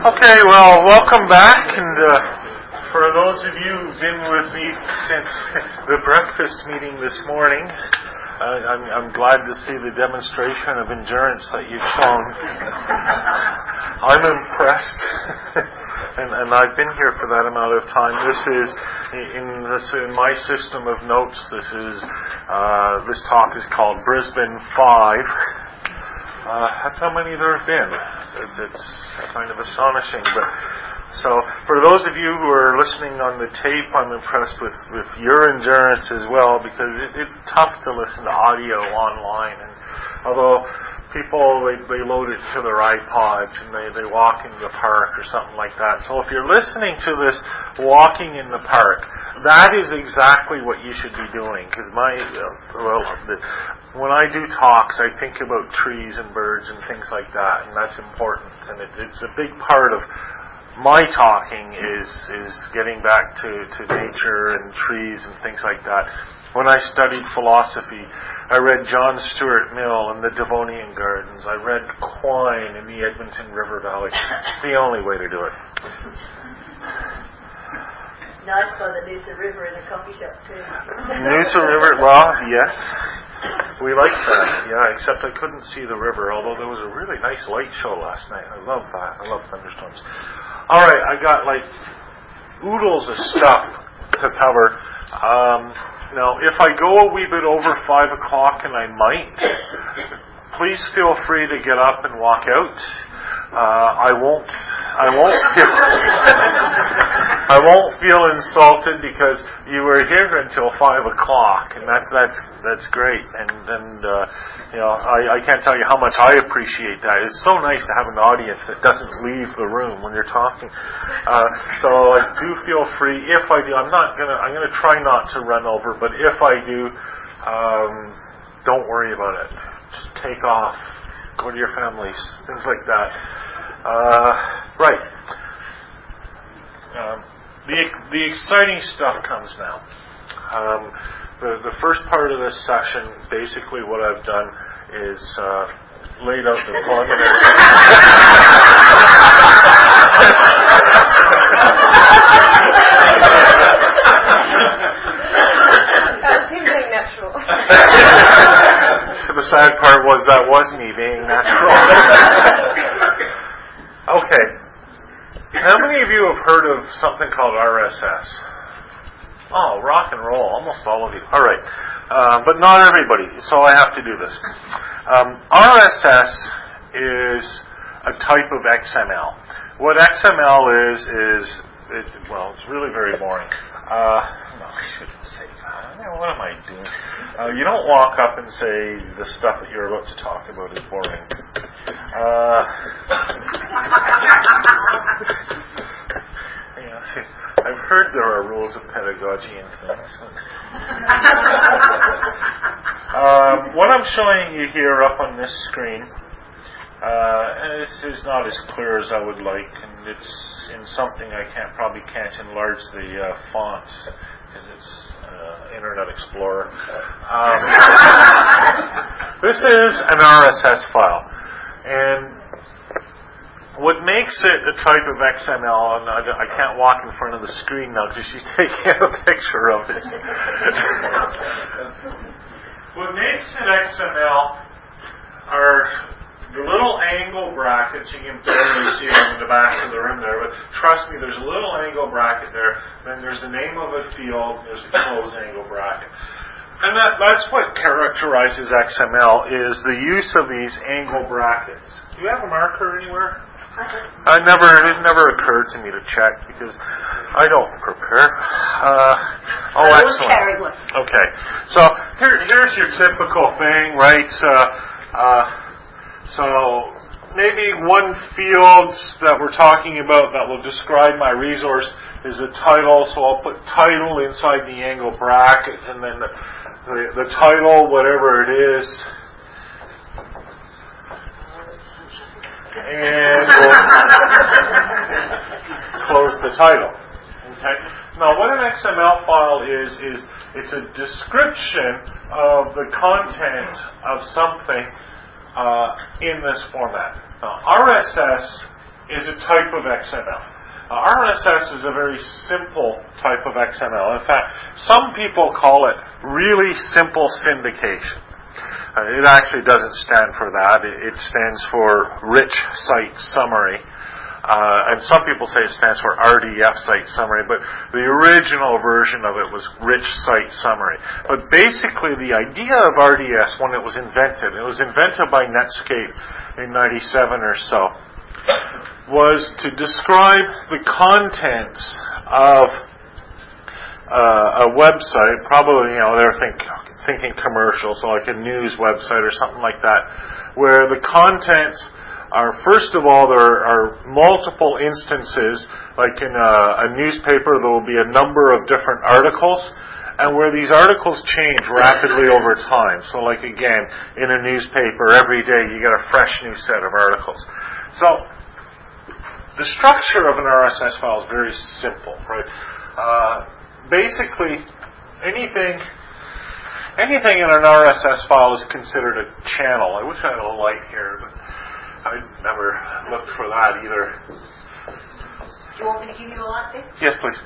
Okay, well, welcome back, and for those of you who've been with me since the breakfast meeting this morning, I'm glad to see the demonstration of endurance that you've shown. I'm impressed, and I've been here for that amount of time. This is, in my system of notes, this talk is called Brisbane 5. That's how many there have been. It's kind of astonishing. But so, for those of you who are listening on the tape, I'm impressed with your endurance as well, because it's tough to listen to audio online. And although people they load it to their iPods and they walk into the park or something like that. So if you're listening to this walking in the park, that is exactly what you should be doing. Because when I do talks, I think about trees and birds and things like that, and that's important. And it's a big part of my talking is getting back to nature and trees and things like that. When I studied philosophy, I read John Stuart Mill and the Devonian Gardens. I read Quine in the Edmonton River Valley. It's the only way to do it. Nice by the Noosa River in a coffee shop too. Noosa River, well, yes. We like that, yeah, except I couldn't see the river, although there was a really nice light show last night. I love that. I love thunderstorms. Alright, I got like oodles of stuff to cover. Now, if I go a wee bit over 5 o'clock, and I might, please feel free to get up and walk out. I won't feel insulted because you were here until 5 o'clock, and that's great. And I can't tell you how much I appreciate that. It's so nice to have an audience that doesn't leave the room when you're talking. So do feel free. If I do, I'm gonna try not to run over, but if I do, don't worry about it. Just take off. Go to your families, things like that. Right. The exciting stuff comes now. The first part of this session, basically what I've done is laid out the preliminary. That's him being natural. The sad part was me being natural. Okay. How many of you have heard of something called RSS? Oh, rock and roll. Almost all of you. All right. But not everybody, so I have to do this. RSS is a type of XML. What XML is it's really very boring. No, I shouldn't say that. What am I doing? You don't walk up and say the stuff that you're about to talk about is boring. I've heard there are rules of pedagogy and things. What I'm showing you here up on this screen, this is not as clear as I would like, and it's in something I probably can't enlarge the font because it's Internet Explorer. This is an RSS file, and what makes it a type of XML, and I can't walk in front of the screen now because she's taking a picture of it. What makes it XML are the little angle brackets. You can barely see them in the back of the room there, but trust me, there's a little angle bracket there. Then there's the name of a field. There's a close angle bracket. And that's what characterizes XML, is the use of these angle brackets. Do you have a marker anywhere? It never occurred to me to check because I don't prepare. Excellent. Carry one. Okay, so here's your typical thing, right? So maybe one field that we're talking about that will describe my resource is a title, so I'll put title inside the angle bracket, and then the title, whatever it is, and we'll close the title. Okay. Now, what an XML file is it's a description of the content of something in this format. Now, RSS is a type of XML. RSS is a very simple type of XML. In fact, some people call it really simple syndication. It actually doesn't stand for that. It stands for Rich Site Summary. And some people say it stands for RDF Site Summary, but the original version of it was Rich Site Summary. But basically the idea of RDS when it was invented by Netscape in 97 or so, was to describe the contents of a website. Probably, they're thinking commercial, so like a news website or something like that, where the contents are, first of all, there are multiple instances, like in a newspaper there will be a number of different articles, and where these articles change rapidly over time. So like again, in a newspaper, every day you get a fresh new set of articles. So the structure of an RSS file is very simple, right? Basically, anything in an RSS file is considered a channel. I wish I had a light here, but I never looked for that either. Do you want me to give you a light there? Yes, please.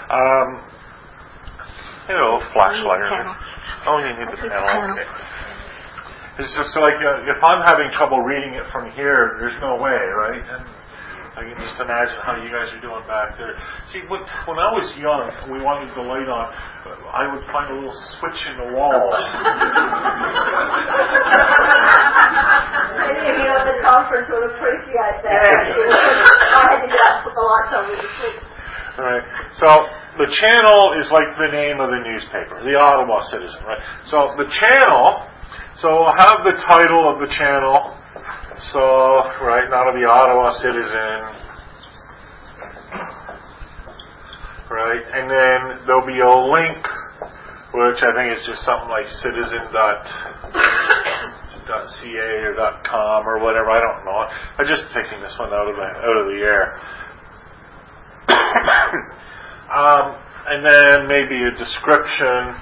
Flashlight. Oh, you need the panel. Okay. It's just like if I'm having trouble reading it from here, there's no way, right? And I can just imagine how you guys are doing back there. See, when I was young and we wanted the light on, I would find a little switch in the wall. Any of you at the conference would appreciate that. I had to get up and put the lights on with the switch. All right. So the channel is like the name of the newspaper, the Ottawa Citizen, right? So the channel, so we'll have the title of the channel. So, right, now to the Ottawa Citizen, right, and then there'll be a link, which I think is just something like citizen.ca or .com or whatever, I don't know. I'm just picking this one out of the air. And then maybe a description.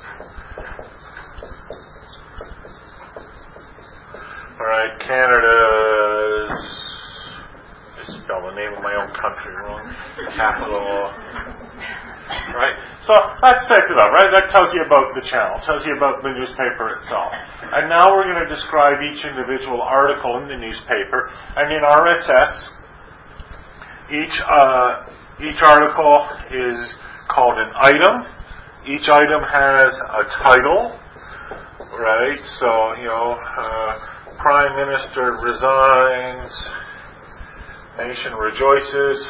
Alright, Canada's, I spelled the name of my own country wrong, capital, right? So that sets it up, right? That tells you about the channel, tells you about the newspaper itself. And now we're going to describe each individual article in the newspaper. And in RSS, each article is called an item. Each item has a title, right? So, Prime Minister resigns, nation rejoices.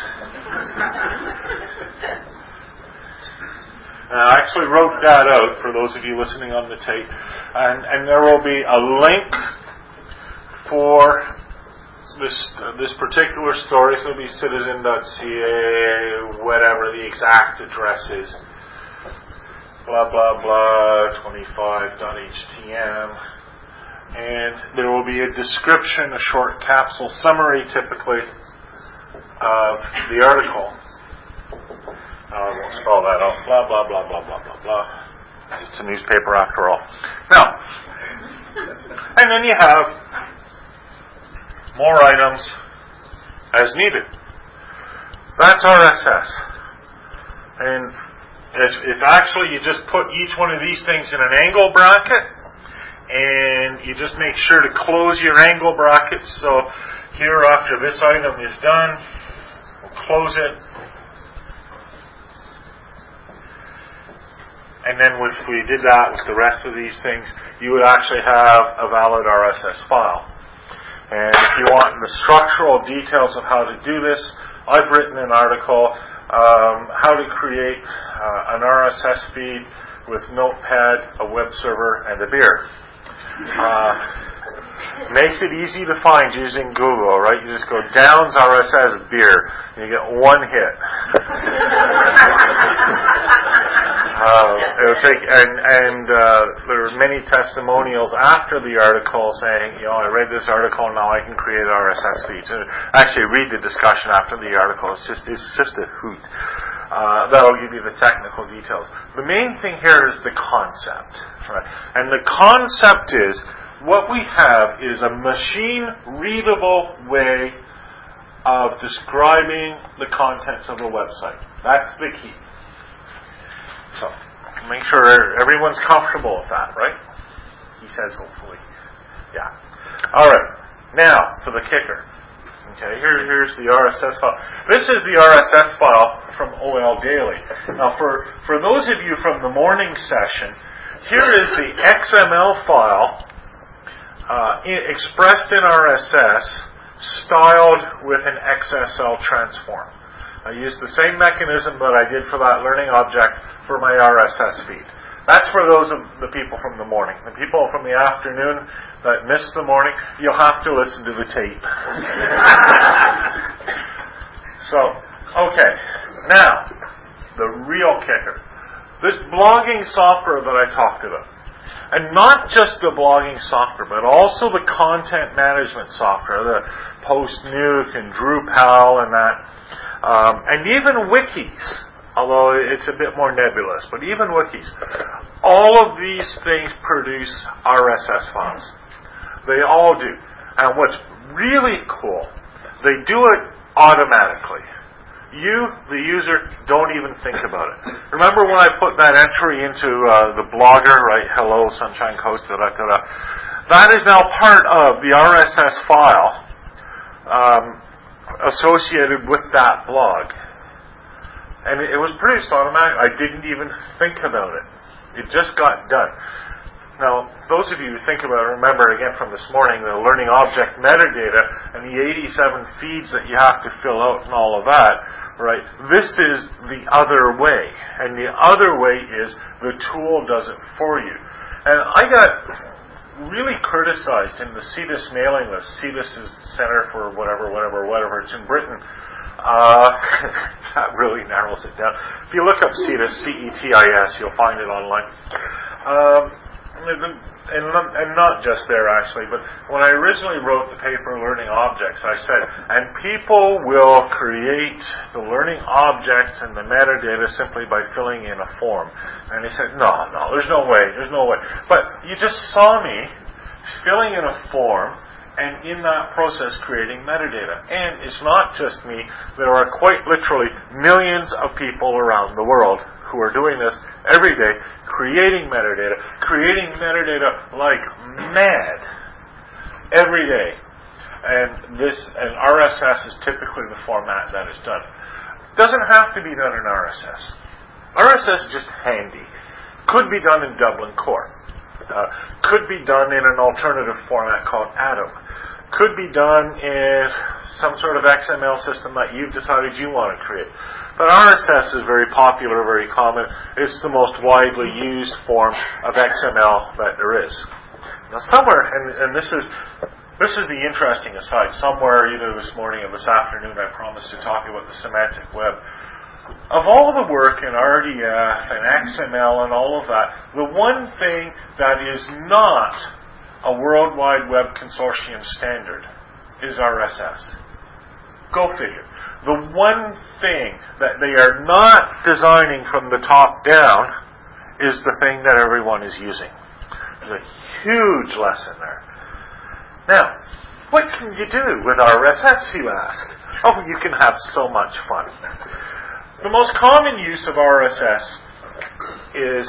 I actually wrote that out for those of you listening on the tape. And there will be a link for this particular story. So it'll be citizen.ca, whatever the exact address is. Blah, blah, blah, 25.htm. And there will be a description, a short capsule summary typically of the article. I won't spell that out. Blah, blah, blah, blah, blah, blah, blah. It's a newspaper after all. Now, and then you have more items as needed. That's RSS. And if actually you just put each one of these things in an angle bracket, and you just make sure to close your angle brackets. So here, after this item is done, we'll close it. And then if we did that with the rest of these things, you would actually have a valid RSS file. And if you want the structural details of how to do this, I've written an article, how to create an RSS feed with Notepad, a web server, and a beer. Makes it easy to find using Google, right? You just go Downs RSS beer, and you get one hit. It'll take, and there are many testimonials after the article saying, I read this article, now I can create RSS feeds. And actually, read the discussion after the article. It's just a hoot. That'll give you the technical details. The main thing here is the concept, right? And the concept is what we have is a machine-readable way of describing the contents of the website. That's the key. So, make sure everyone's comfortable with that, right? He says, hopefully. Yeah. Alright, now for the kicker. Okay, here's the RSS file. This is the RSS file from OL Daily. Now, for those of you from the morning session, here is the XML file expressed in RSS, styled with an XSL transform. I used the same mechanism that I did for that learning object for my RSS feed. That's for those of the people from the morning. The people from the afternoon that missed the morning, you'll have to listen to the tape. So, okay. Now, the real kicker. This blogging software that I talked about. And not just the blogging software, but also the content management software, the Postnuke and Drupal and that. And even wikis, although it's a bit more nebulous, but even wikis. All of these things produce RSS files. They all do. And what's really cool, they do it automatically. You, the user, don't even think about it. Remember when I put that entry into the Blogger, right? Hello, Sunshine Coast, da-da-da-da. That is now part of the RSS file associated with that blog. And it was produced automatically. I didn't even think about it. It just got done. Now, those of you who think about it, remember again from this morning, the learning object metadata and the 87 feeds that you have to fill out and all of that, right? This is the other way. And the other way is the tool does it for you. And I got really criticized in the CETIS mailing list. CETIS is Center for whatever. It's in Britain. That really narrows it down. If you look up CETIS, C-E-T-I-S, you'll find it online. And not just there, actually, but when I originally wrote the paper, Learning Objects, I said, and people will create the learning objects and the metadata simply by filling in a form. And he said, no, there's no way. But you just saw me filling in a form, and in that process creating metadata. And it's not just me. There are quite literally millions of people around the world who are doing this every day, creating metadata like mad every day. And RSS is typically the format that is done. Doesn't have to be done in RSS. RSS is just handy. Could be done in Dublin Core. Could be done in an alternative format called Atom. Could be done in some sort of XML system that you've decided you want to create. But RSS is very popular, very common. It's the most widely used form of XML that there is. Now somewhere, and this is the interesting aside, somewhere either this morning or this afternoon I promised to talk about the semantic web. Of all the work in RDF and XML and all of that, the one thing that is not a World Wide Web Consortium standard is RSS. Go figure. The one thing that they are not designing from the top down is the thing that everyone is using. There's a huge lesson there. Now, what can you do with RSS, you ask? Oh, you can have so much fun. The most common use of RSS is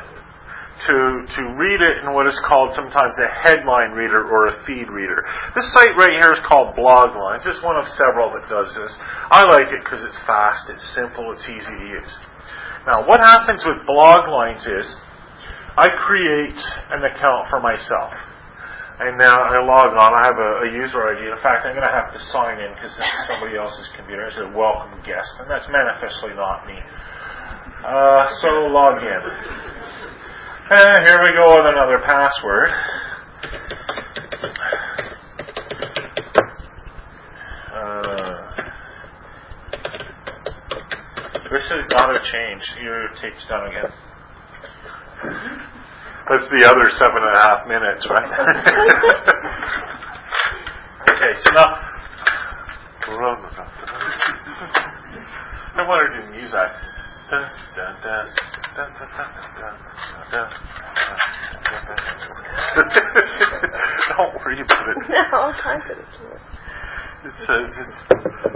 to read it in what is called sometimes a headline reader or a feed reader. This site right here is called Bloglines. It's one of several that does this. I like it because it's fast, it's simple, it's easy to use. Now, what happens with Bloglines is I create an account for myself. And now I log on. I have a user ID. In fact, I'm going to have to sign in because this is somebody else's computer. It's a welcome guest, and that's manifestly not me. So log in. And here we go with another password. This has got to change. Your tape's done again. That's the other 7.5 minutes, right? Okay, so now I wanted to use that. Don't worry about it. No, I'm confident. It's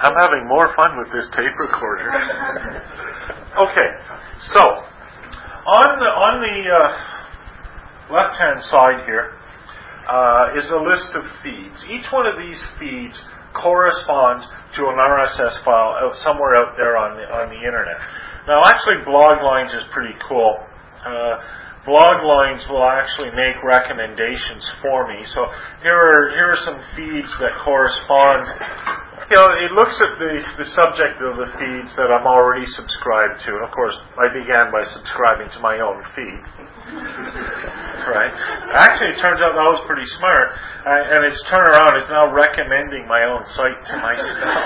I'm having more fun with this tape recorder. Okay, so on the left-hand side here is a list of feeds. Each one of these feeds corresponds to an RSS file somewhere out there on the internet. Now, actually, Bloglines is pretty cool. Bloglines will actually make recommendations for me. So here are some feeds that correspond. It looks at the subject of the feeds that I'm already subscribed to. Of course, I began by subscribing to my own feed. Right? Actually, it turns out that was pretty smart. And its turnaround is now recommending my own site to myself.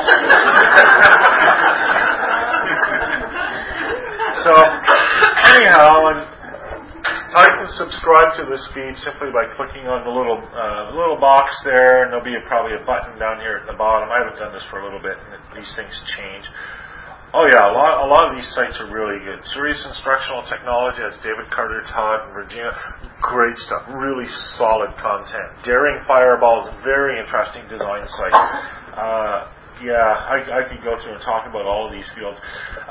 So, anyhow, I can subscribe to this feed simply by clicking on the little box there, and there'll be probably a button down here at the bottom. I haven't done this for a little bit, and these things change. Oh yeah, a lot of these sites are really good. Serious Instructional Technology has David Carter Todd and Regina. Great stuff. Really solid content. Daring Fireball is a very interesting design site. I could go through and talk about all of these fields.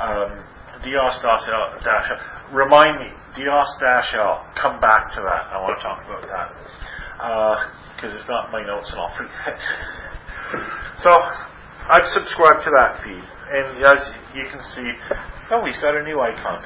Dios-L. Remind me, Dios-L. Come back to that. I want to talk about that. Because it's not in my notes and I'll forget. So, I've subscribed to that feed. And as you can see, he's got a new icon.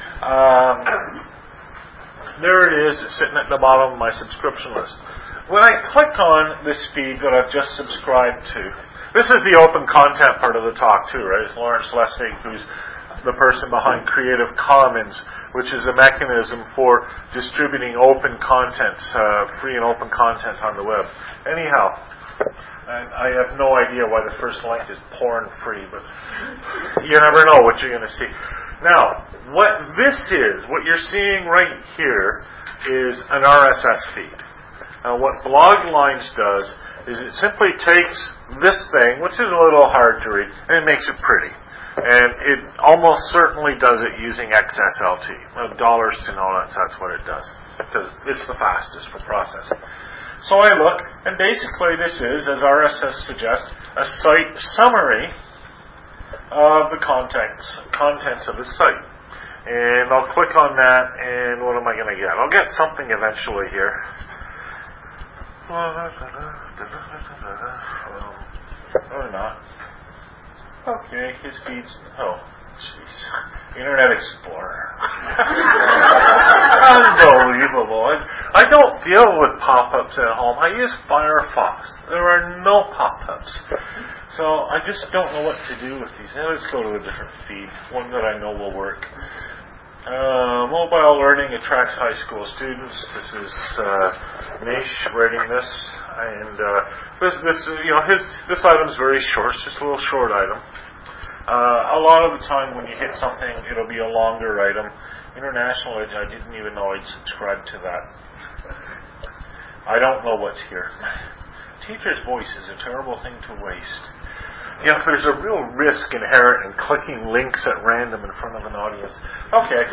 There it is, sitting at the bottom of my subscription list. When I click on this feed that I've just subscribed to, this is the open content part of the talk too, right? It's Lawrence Lessig, who's the person behind Creative Commons, which is a mechanism for distributing open content, free and open content on the web. Anyhow, I have no idea why the first link is porn free, but you never know what you're going to see. Now, what you're seeing right here is an RSS feed. Now, what Bloglines does is it simply takes this thing, which is a little hard to read, and it makes it pretty. And it almost certainly does it using XSLT. Dollars to know that's what it does, because it's the fastest for processing. So I look, and basically this is, as RSS suggests, a site summary of the contents of the site. And I'll click on that, and what am I going to get? I'll get something eventually here. Or not. Okay, his feed's... Oh, jeez. Internet Explorer. Unbelievable. I don't deal with pop-ups at home. I use Firefox. There are no pop-ups. So I just don't know what to do with these. Now let's go to a different feed, one that I know will work. Mobile learning attracts high school students. This is Nish writing this. And this item's very short. It's just a little short item. A lot of the time when you hit something, it'll be a longer item. International, I didn't even know I'd subscribed to that. I don't know what's here. Teacher's voice is a terrible thing to waste. There's a real risk inherent in clicking links at random in front of an audience. Okay.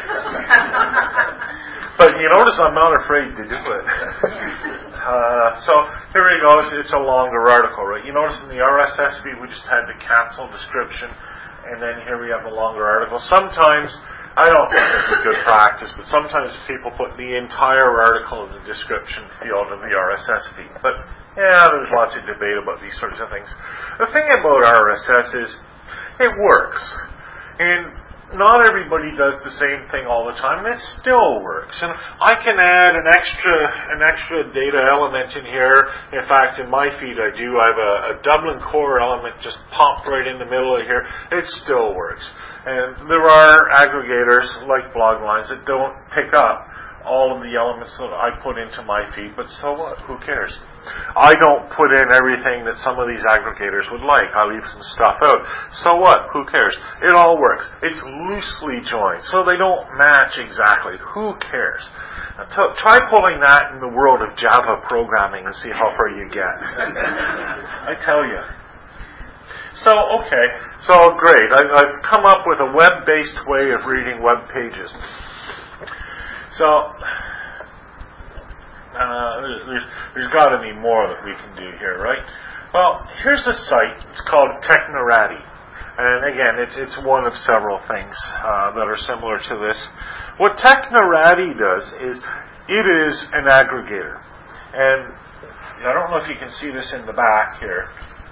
But you notice I'm not afraid to do it. So here we go. It's a longer article, right? You notice in the RSS feed we just had the capsule description, and then here we have the longer article. Sometimes, I don't think this is good practice, but sometimes people put the entire article in the description field of the RSS feed. But there's lots of debate about these sorts of things. The thing about RSS is it works. And not everybody does the same thing all the time, and it still works. And I can add an extra data element in here. In fact, in my feed I do. I have a Dublin Core element just popped right in the middle of here. It still works. And there are aggregators like Bloglines that don't pick up all of the elements that I put into my feed, but so what? Who cares? I don't put in everything that some of these aggregators would like. I leave some stuff out. So what? Who cares? It all works. It's loosely joined, so they don't match exactly. Who cares? Now, try pulling that in the world of Java programming and see how far you get. I tell you. So great. I've come up with a web-based way of reading web pages. So, there's got to be more that we can do here, right? Well, here's a site. It's called Technorati. And again, it's one of several things that are similar to this. What Technorati does is it is an aggregator. And I don't know if you can see this in the back here.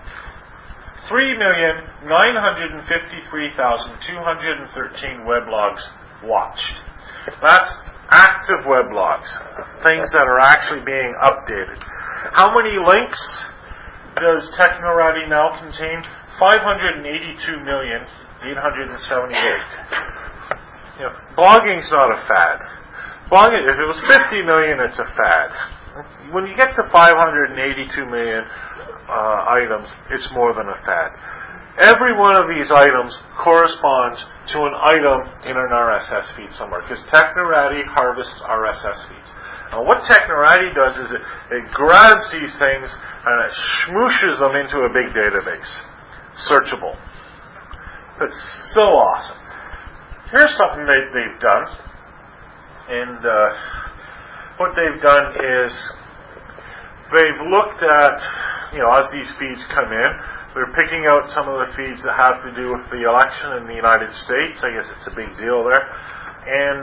3,953,213 weblogs watched. That's active weblogs, things that are actually being updated. How many links does Technorati now contain? 582,878,000. Blogging's not a fad. Blogging, if it was 50 million, it's a fad. When you get to 582 million items, it's more than a fad. Every one of these items corresponds to an item in an RSS feed somewhere, because Technorati harvests RSS feeds. Now, what Technorati does is it grabs these things and it smooshes them into a big database. Searchable. That's so awesome. Here's something they've done. And what they've done is they've looked at, as these feeds come in, they're picking out some of the feeds that have to do with the election in the United States. I guess it's a big deal there. And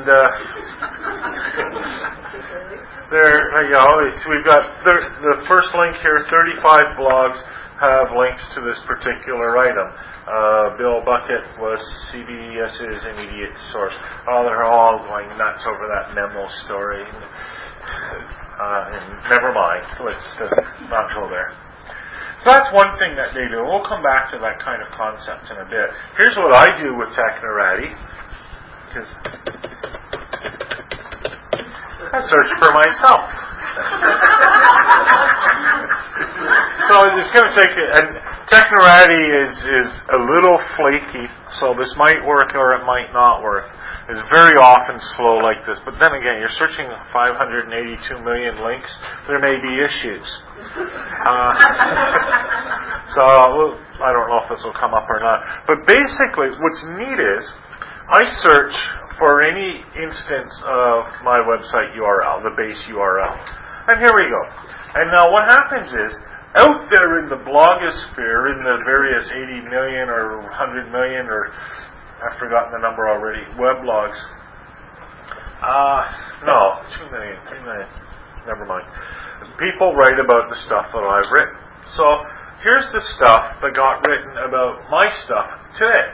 we've got the first link here. 35 blogs have links to this particular item. Bill Bucket was CBS's immediate source. Oh, they're all going nuts over that memo story. And never mind. Let's not go there. So that's one thing that they do. We'll come back to that kind of concept in a bit. Here's what I do with Technorati. I search for myself. So it's going to take it. And Technorati is a little flaky, so this might work or it might not work. It's very often slow like this. But then again, you're searching 582 million links. There may be issues. So I don't know if this will come up or not. But basically, what's neat is I search for any instance of my website URL, the base URL. And here we go. And now what happens is, out there in the blogosphere, in the various 80 million or 100 million or I've forgotten the number already, weblogs. 2 million, 3 million. Never mind. People write about the stuff that I've written. So here's the stuff that got written about my stuff today.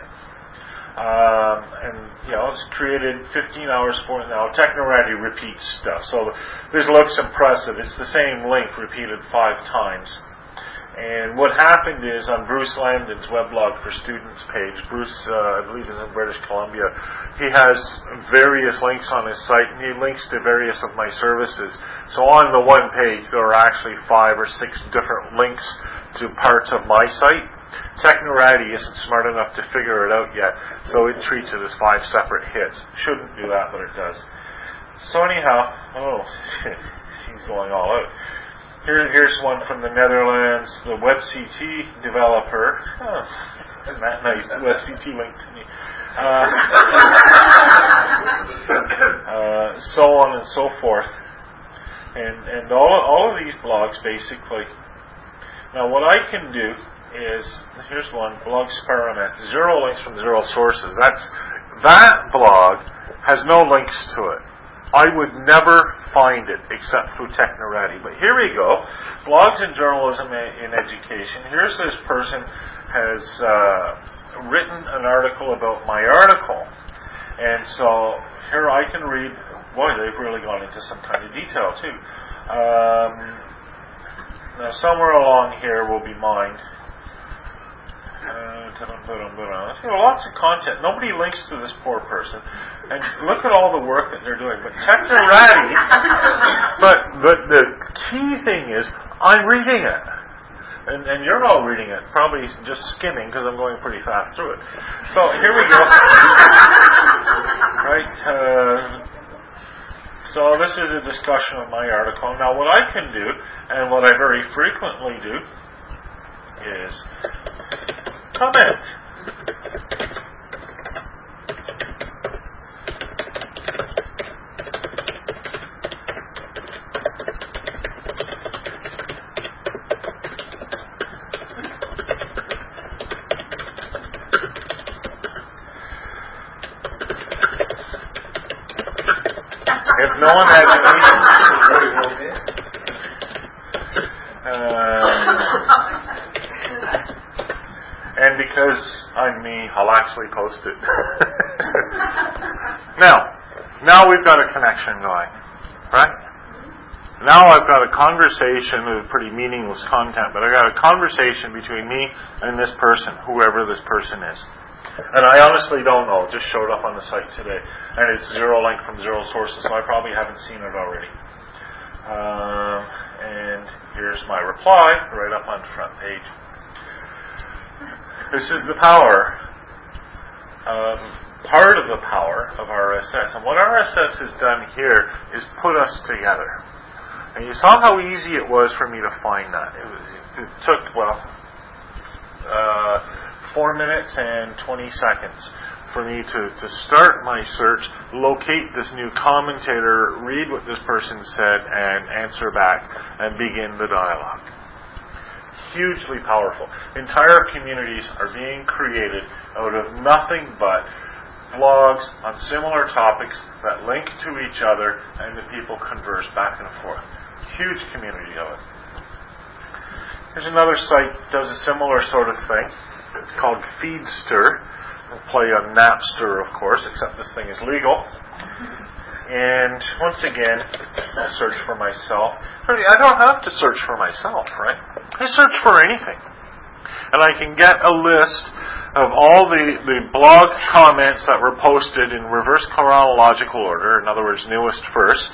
It's created 15 hours for it now. Technorati repeats stuff. So this looks impressive. It's the same link repeated 5 times. And what happened is on Bruce Landon's weblog for students page, Bruce, I believe is in British Columbia, he has various links on his site and he links to various of my services. So on the one page there are actually 5 or 6 different links to parts of my site. Technorati isn't smart enough to figure it out yet, so it treats it as 5 separate hits. Shouldn't do that, but it does. So anyhow, he's going all out. Here's one from the Netherlands, the WebCT developer. Oh, isn't that nice? The WebCT linked to me. So on and so forth. And all of these blogs basically. Now what I can do is, here's one, Blog Experiment. 0 links from 0 sources. That blog has no links to it. I would never find it except through Technorati. But here we go. Blogs in Journalism in Education. Here's this person has written an article about my article. And so here I can read, boy, they've really gone into some kind of detail too. Now somewhere along here will be mine. Lots of content. Nobody links to this poor person. And look at all the work that they're doing. But Technorati, but the key thing is, I'm reading it. And you're all reading it, probably just skimming because I'm going pretty fast through it. So here we go. Right. So this is a discussion of my article. Now what I can do, and what I very frequently do, is comment. No imagination. And because I'm me, I'll actually post it. Now we've got a connection going, right? Now I've got a conversation with pretty meaningless content, but I've got a conversation between me and this person, whoever this person is. And I honestly don't know. It just showed up on the site today. And it's zero link from zero sources, so I probably haven't seen it already. And here's my reply right up on the front page. This is the power, part of the power of RSS. And what RSS has done here is put us together. And you saw how easy it was for me to find that. It took, 4 minutes and 20 seconds for me to start my search, locate this new commentator, read what this person said, and answer back and begin the dialogue. Hugely powerful. Entire communities are being created out of nothing but blogs on similar topics that link to each other, and the people converse back and forth. Huge community of it. Here's another site that does a similar sort of thing. It's called Feedster. It'll play on Napster, of course, except this thing is legal. And once again, I'll search for myself. I don't have to search for myself, right? I search for anything. And I can get a list of all the blog comments that were posted in reverse chronological order, in other words, newest first.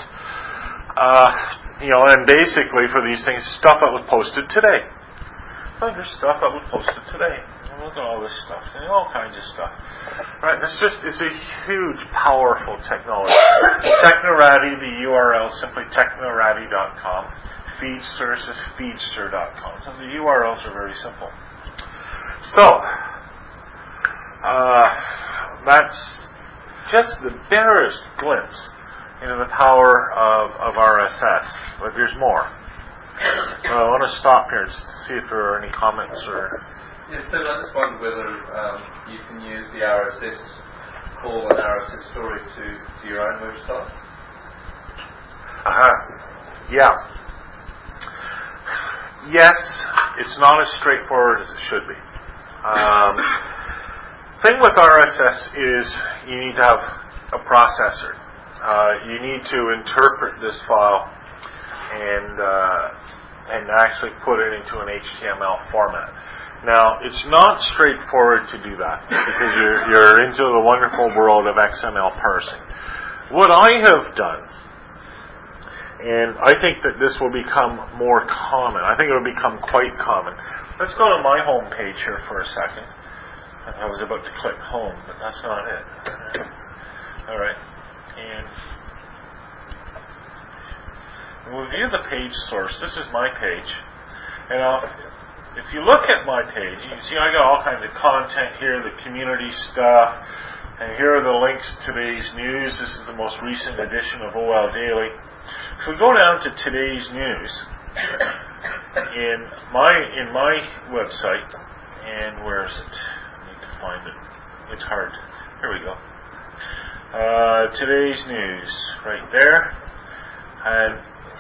And basically for these things, stuff that was posted today. Oh, there's stuff that was posted today. Look at all this stuff. All kinds of stuff. Right? It's a huge, powerful technology. Technorati, the URL is simply technorati.com. Feedster is feedster.com. So the URLs are very simple. So, that's just the barest glimpse into the power of RSS. But there's more. I want to stop here and see if there are any comments or... Yes, Phil, I just wondered whether you can use the RSS call and RSS story to your own website. Yeah. Yes, it's not as straightforward as it should be. Thing with RSS is you need to have a processor. You need to interpret this file and actually put it into an HTML format. Now, it's not straightforward to do that because you're into the wonderful world of XML parsing. What I have done, and I think that this will become more common. I think it will become quite common. Let's go to my home page here for a second. I was about to click home, but that's not it. All right. And we'll view the page source. This is my page. And if you look at my page, you can see I got all kinds of content here, the community stuff, and here are the links to today's news. This is the most recent edition of OL Daily. If we go down to today's news, in my website, and where is it? I need to find it. It's hard. Here we go. Today's news, right there. And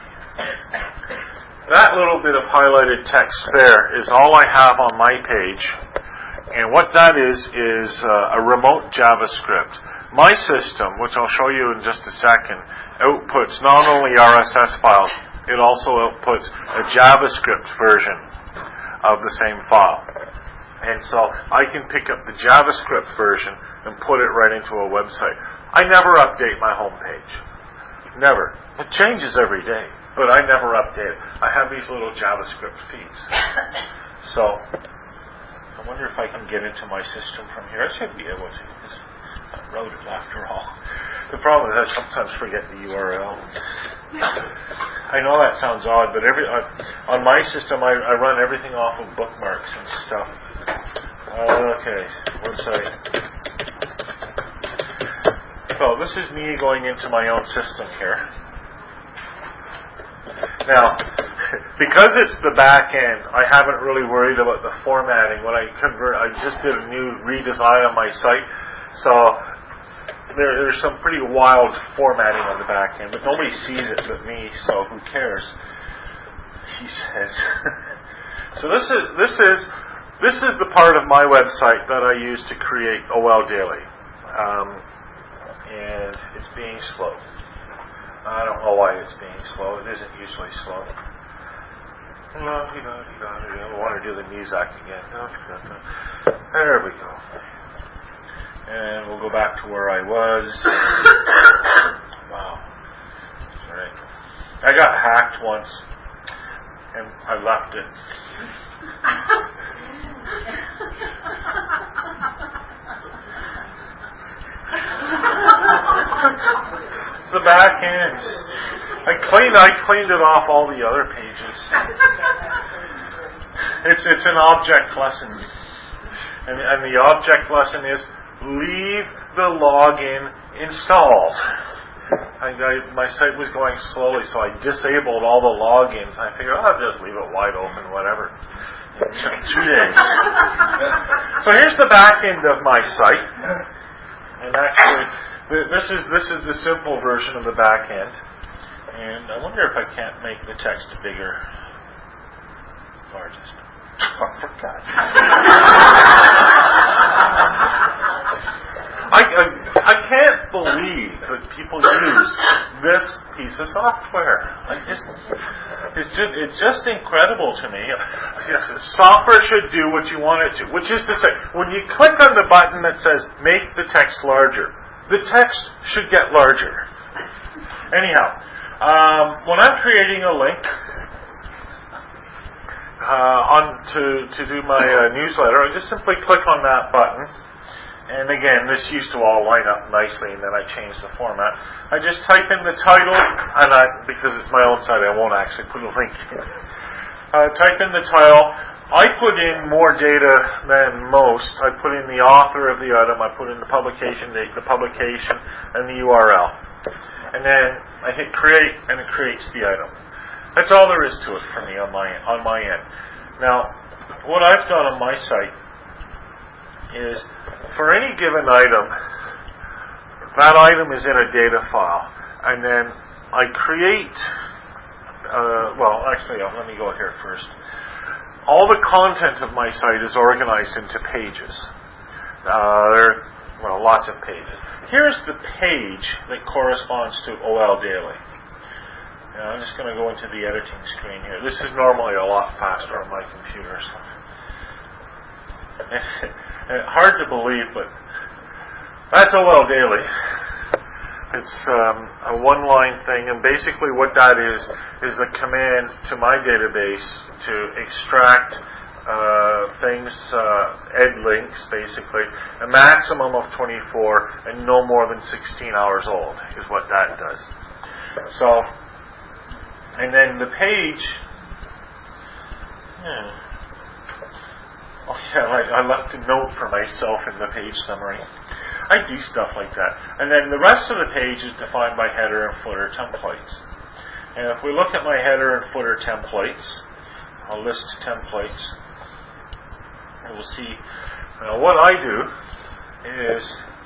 that little bit of highlighted text there is all I have on my page. And what that is a remote JavaScript. My system, which I'll show you in just a second, outputs not only RSS files, it also outputs a JavaScript version of the same file. And so I can pick up the JavaScript version and put it right into a website. I never update my homepage. Never. It changes every day. But I never update it. I have these little JavaScript feeds. So, I wonder if I can get into my system from here. I should be able to. I wrote it after all. The problem is I sometimes forget the URL. I know that sounds odd, but on my system I run everything off of bookmarks and stuff. Okay, website. So this is me going into my own system here. Now, because it's the back end, I haven't really worried about the formatting. When I just did a new redesign on my site. So there's some pretty wild formatting on the back end, but nobody sees it but me, so who cares? He says. So this is the part of my website that I use to create OL Daily, and it's being slow. I don't know why it's being slow. It isn't usually slow. I want to do the music again. There we go. And we'll go back to where I was. Wow. Right. I got hacked once, and I left it. The back end. I cleaned it off all the other pages. It's an object lesson, and the object lesson is leave the login installed. My site was going slowly, so I disabled all the logins. I figured I'll just leave it wide open, whatever. It took 2 days. So here's the back end of my site, and actually, this is the simple version of the back end. And I wonder if I can't make the text bigger. Largest. Oh, for God. I can't believe that people use this piece of software. It's just incredible to me. Yes, software should do what you want it to, which is to say, when you click on the button that says "Make the text larger," the text should get larger. Anyhow, when I'm creating a link to do my newsletter, I just simply click on that button. And again, this used to all line up nicely, and then I changed the format. I just type in the title, and because it's my own site, I won't actually put a link in. Type in the title. I put in more data than most. I put in the author of the item, I put in the publication date, the publication, and the URL. And then I hit create, and it creates the item. That's all there is to it for me on my end. Now, what I've done on my site is, for any given item, that item is in a data file, and then I create, let me go here first. All the content of my site is organized into pages. There are lots of pages. Here's the page that corresponds to OL Daily. Now, I'm just going to go into the editing screen here. This is normally a lot faster on my computer. Hard to believe, but that's OL Daily. It's a one-line thing, and basically what that is a command to my database to extract things, ed links, basically, a maximum of 24 and no more than 16 hours old is what that does. So, and then the page, I left a note for myself in the page summary. I do stuff like that. And then the rest of the page is defined by header and footer templates. And if we look at my header and footer templates, I'll list templates, and we'll see. What I do is,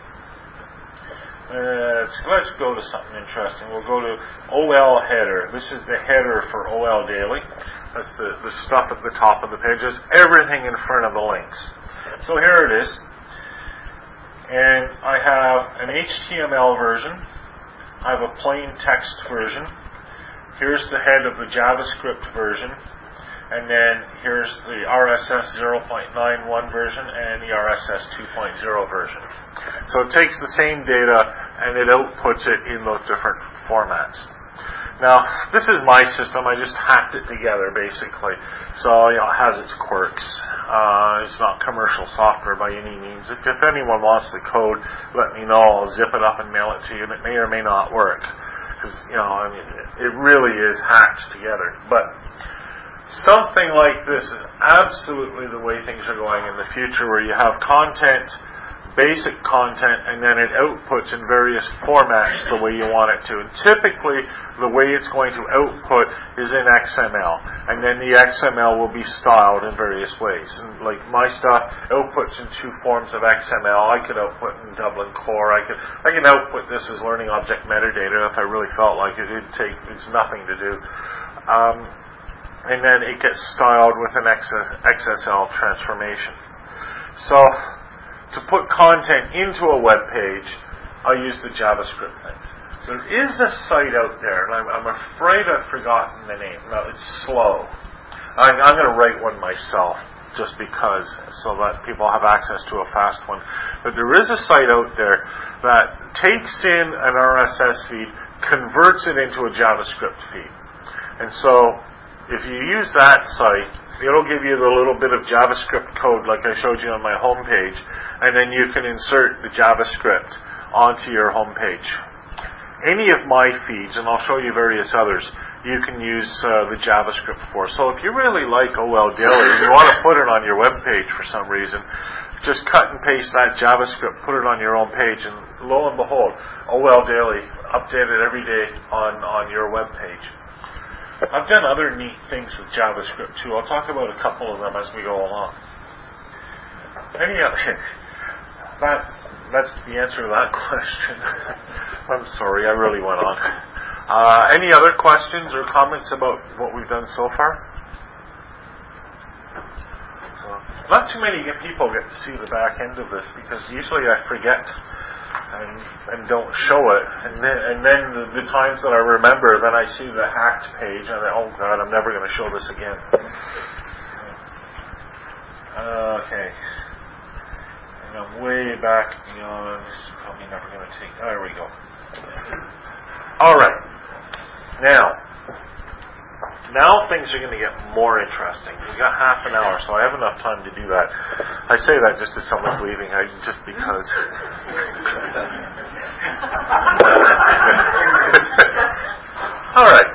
let's go to something interesting. We'll go to OL header. This is the header for OL Daily. That's the stuff at the top of the page. There's everything in front of the links. So here it is. And I have an HTML version. I have a plain text version. Here's the head of the JavaScript version. And then here's the RSS 0.91 version and the RSS 2.0 version. So it takes the same data and it outputs it in those different formats. Now, this is my system. I just hacked it together, basically. So, it has its quirks. It's not commercial software by any means. If anyone wants the code, let me know. I'll zip it up and mail it to you. And it may or may not work. Because, it really is hacked together. But something like this is absolutely the way things are going in the future, where you have content basic content, and then it outputs in various formats the way you want it to. And typically, the way it's going to output is in XML, and then the XML will be styled in various ways. And like my stuff outputs in two forms of XML. I could output in Dublin Core. I can output this as learning object metadata if I really felt like it. It's nothing to do. And then it gets styled with an XSL transformation. So, to put content into a web page, I use the JavaScript thing. There is a site out there, and I'm afraid I've forgotten the name. No, it's slow. I'm going to write one myself, just because, so that people have access to a fast one. But there is a site out there that takes in an RSS feed, converts it into a JavaScript feed. And so, if you use that site, it'll give you the little bit of JavaScript code like I showed you on my homepage, and then you can insert the JavaScript onto your homepage. Any of my feeds, and I'll show you various others, you can use the JavaScript for. So if you really like OL Daily and you want to put it on your web page for some reason, just cut and paste that JavaScript, put it on your own page, and lo and behold, OL Daily, updated every day on your web page. I've done other neat things with JavaScript too. I'll talk about a couple of them as we go along. That's the answer to that question. I'm sorry, I really went on. Any other questions or comments about what we've done so far? Not too many people get to see the back end of this, because usually I forget and don't show it, and then the times that I remember, then I see the hacked page, and I think, oh God, I'm never going to show this again. Okay. And I'm way back beyond. This is probably never going to take. There we go. All right. Now things are going to get more interesting. We've got half an hour, so I have enough time to do that. I say that just as someone's leaving, just because. All right.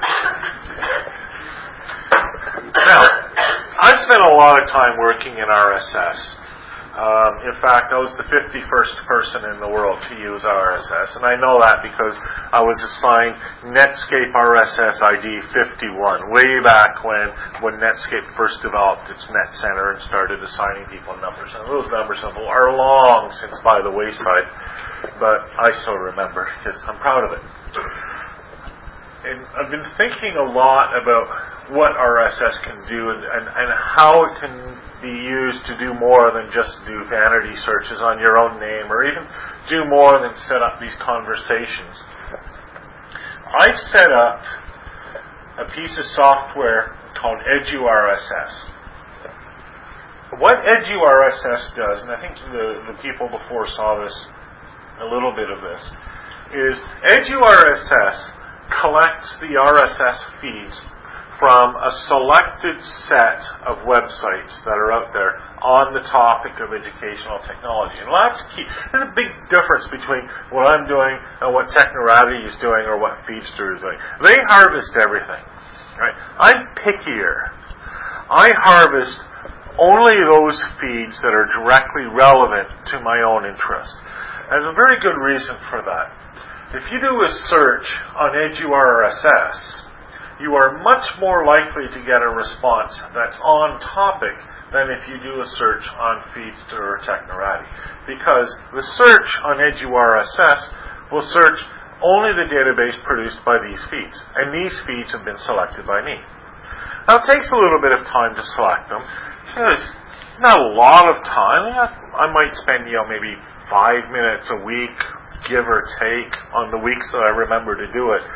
Now, I've spent a lot of time working in RSS. In fact, I was the 51st person in the world to use RSS, and I know that because I was assigned Netscape RSS ID 51 way back when Netscape first developed its Net Center and started assigning people numbers. And those numbers are long since by the wayside, but I still remember because I'm proud of it. And I've been thinking a lot about what RSS can do and how it can be used to do more than just do vanity searches on your own name, or even do more than set up these conversations. I've set up a piece of software called EduRSS. What EduRSS does, and I think the people before saw this, a little bit of this, is EduRSS collects the RSS feeds from a selected set of websites that are out there on the topic of educational technology. And that's key. There's a big difference between what I'm doing and what Technorati is doing or what Feedster is doing. They harvest everything. Right? I'm pickier. I harvest only those feeds that are directly relevant to my own interest. There's a very good reason for that. If you do a search on EduRSS, you are much more likely to get a response that's on topic than if you do a search on Feedster or Technorati. Because the search on EduRSS will search only the database produced by these feeds. And these feeds have been selected by me. Now it takes a little bit of time to select them. It's not a lot of time. I might spend, maybe 5 minutes a week, give or take, on the weeks that I remember to do it.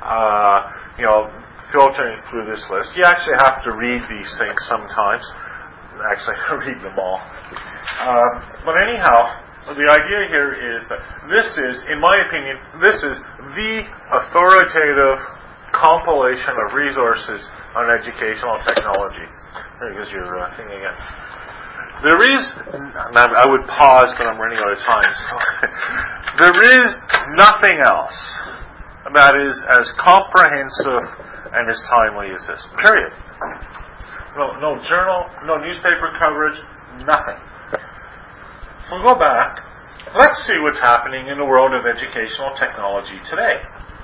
Filtering through this list. You actually have to read these things sometimes. Actually, read them all. But anyhow, the idea here is that this is, in my opinion, this is the authoritative compilation of resources on educational technology. There goes your thing again. There is, I would pause, but I'm running out of time. So there is nothing else that is as comprehensive and as timely as this. Period. No journal, no newspaper coverage, nothing. We'll go back let's see what's happening in the world of educational technology today.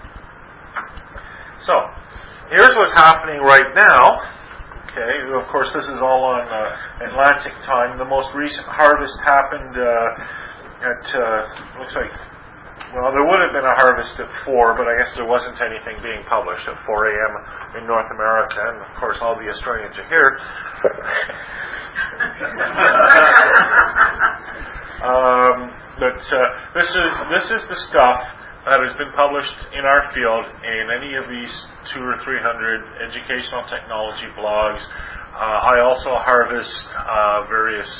So, here's what's happening right now. Okay, of course, this is all on Atlantic time. The most recent harvest happened looks like, well, there would have been a harvest at 4, but I guess there wasn't anything being published at 4 a.m. in North America, and of course all the Australians are here. But this is the stuff that has been published in our field in any of these 200 or 300 educational technology blogs. I also harvest various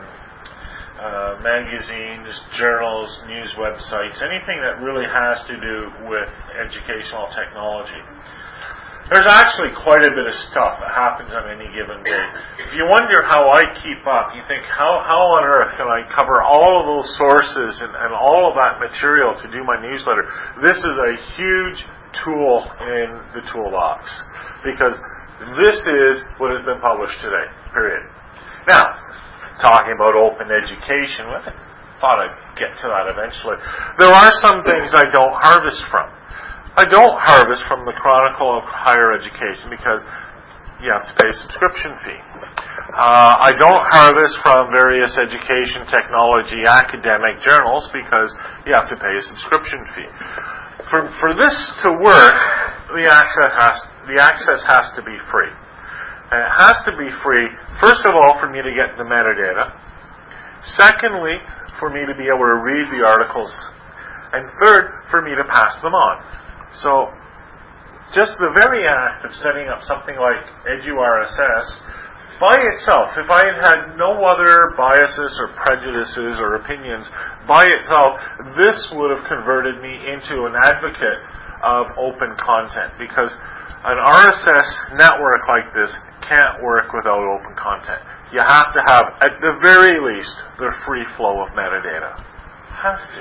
magazines, journals, news websites, anything that really has to do with educational technology. There's actually quite a bit of stuff that happens on any given day. If you wonder how I keep up, you think, how on earth can I cover all of those sources and all of that material to do my newsletter? This is a huge tool in the toolbox, because this is what has been published today, period. Now, talking about open education, I thought I'd get to that eventually. There are some things I don't harvest from. I don't harvest from the Chronicle of Higher Education because you have to pay a subscription fee. I don't harvest from various education technology academic journals because you have to pay a subscription fee. For this to work, the access has to be free. And it has to be free, first of all, for me to get the metadata. Secondly, for me to be able to read the articles. And third, for me to pass them on. So, just the very act of setting up something like EduRSS, by itself, if I had no other biases or prejudices or opinions, by itself, this would have converted me into an advocate of open content, because an RSS network like this can't work without open content. You have to have, at the very least, the free flow of metadata. Have to.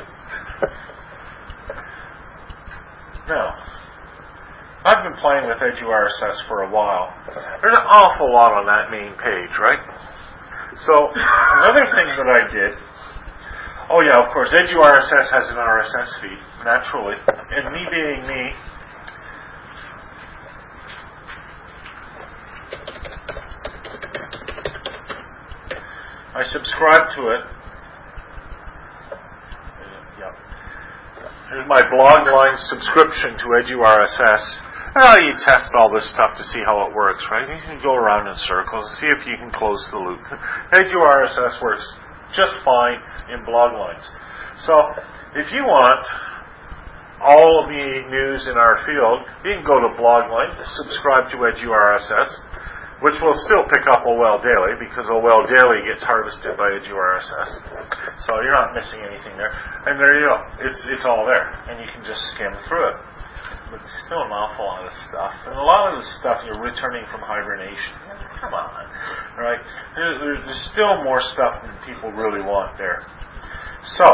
Now, I've been playing with EduRSS for a while. There's an awful lot on that main page, right? So, another thing that I did, oh yeah, of course, EduRSS has an RSS feed, naturally. And me being me, I subscribe to it. Yep. Here's my Blogline subscription to EduRSS. You test all this stuff to see how it works, right? You can go around in circles and see if you can close the loop. EduRSS works just fine in Bloglines. So, if you want all of the news in our field, you can go to Blogline, subscribe to EduRSS, which will still pick up OWL Daily, because OWL Daily gets harvested by EduRSS. So you're not missing anything there. And there you go. It's all there. And you can just skim through it. But there's still an awful lot of stuff. And a lot of the stuff you're returning from hibernation. Come on. Right? There's still more stuff than people really want there. So,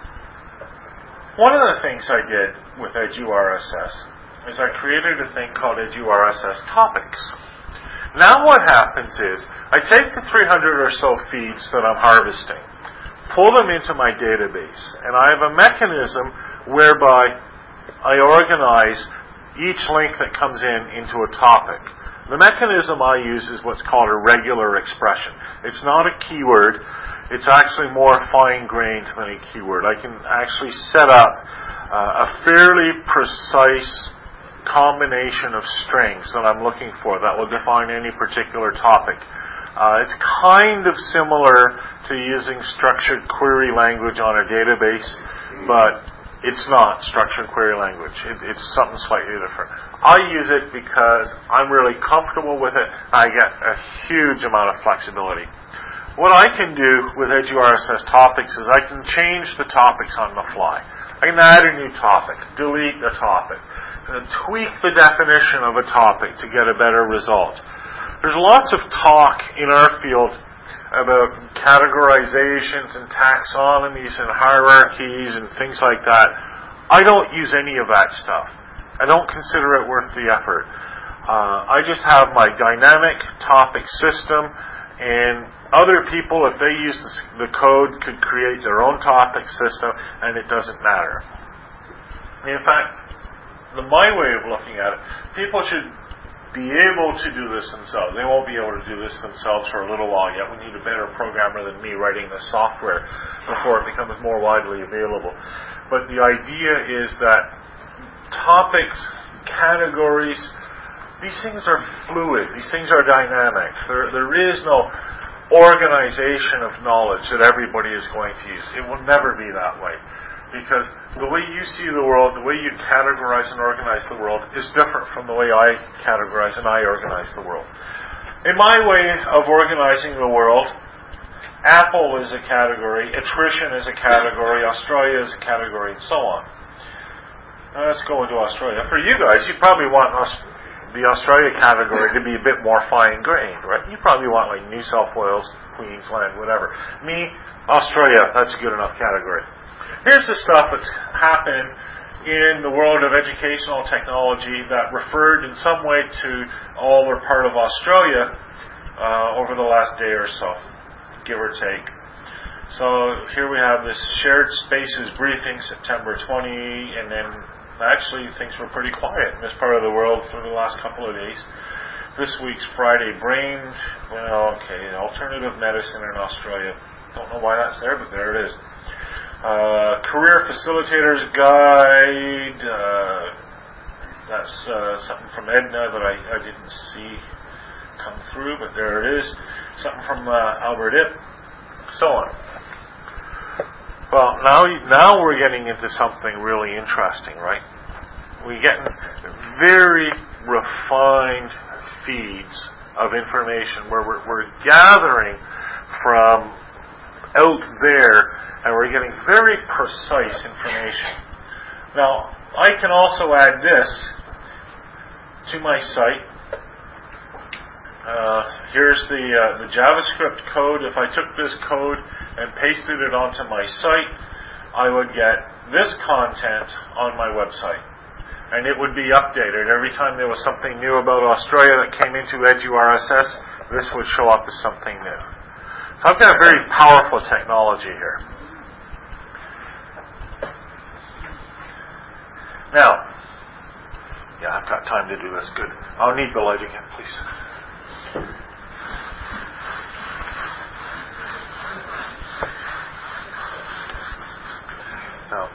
one of the things I did with EduRSS is I created a thing called EduRSS Topics. Now what happens is, I take the 300 or so feeds that I'm harvesting, pull them into my database, and I have a mechanism whereby I organize each link that comes in into a topic. The mechanism I use is what's called a regular expression. It's not a keyword. It's actually more fine-grained than a keyword. I can actually set up a fairly precise combination of strings that I'm looking for that will define any particular topic. It's kind of similar to using structured query language on a database, but it's not structured query language. It's something slightly different. I use it because I'm really comfortable with it. I get a huge amount of flexibility. What I can do with EduRSS Topics is I can change the topics on the fly. I can add a new topic, delete a topic, tweak the definition of a topic to get a better result. There's lots of talk in our field about categorizations and taxonomies and hierarchies and things like that. I don't use any of that stuff. I don't consider it worth the effort. I just have my dynamic topic system, And other people, if they use the code, could create their own topic system, and it doesn't matter. In fact, my way of looking at it, people should be able to do this themselves. They won't be able to do this themselves for a little while yet. We need a better programmer than me writing the software before it becomes more widely available. But the idea is that topics, categories, these things are fluid. These things are dynamic. There is no organization of knowledge that everybody is going to use. It will never be that way. Because the way you see the world, the way you categorize and organize the world is different from the way I categorize and I organize the world. In my way of organizing the world, Apple is a category, attrition is a category, Australia is a category, and so on. Now let's go into Australia. For you guys, you probably want the Australia category to be a bit more fine-grained, right? You probably want like New South Wales, Queensland, whatever. Me, Australia, that's a good enough category. Here's the stuff that's happened in the world of educational technology that referred in some way to all or part of Australia over the last day or so, give or take. So here we have this shared spaces briefing, September 20, and then actually things were pretty quiet in this part of the world for the last couple of days. This week's Friday Brain, alternative medicine in Australia. Don't know why that's there, but there it is. Career Facilitators Guide. That's something from Edna that I didn't see come through, but there it is. Something from Albert Ip. So on. Well, now we're getting into something really interesting, right? We're getting very refined feeds of information where we're gathering from out there, and we're getting very precise information. Now, I can also add this to my site. Here's the JavaScript code. If I took this code and pasted it onto my site, I would get this content on my website. And it would be updated. Every time there was something new about Australia that came into EduRSS, this would show up as something new. So I've got a very powerful technology here. Now, I've got time to do this. Good. I'll need the light again, please. Now,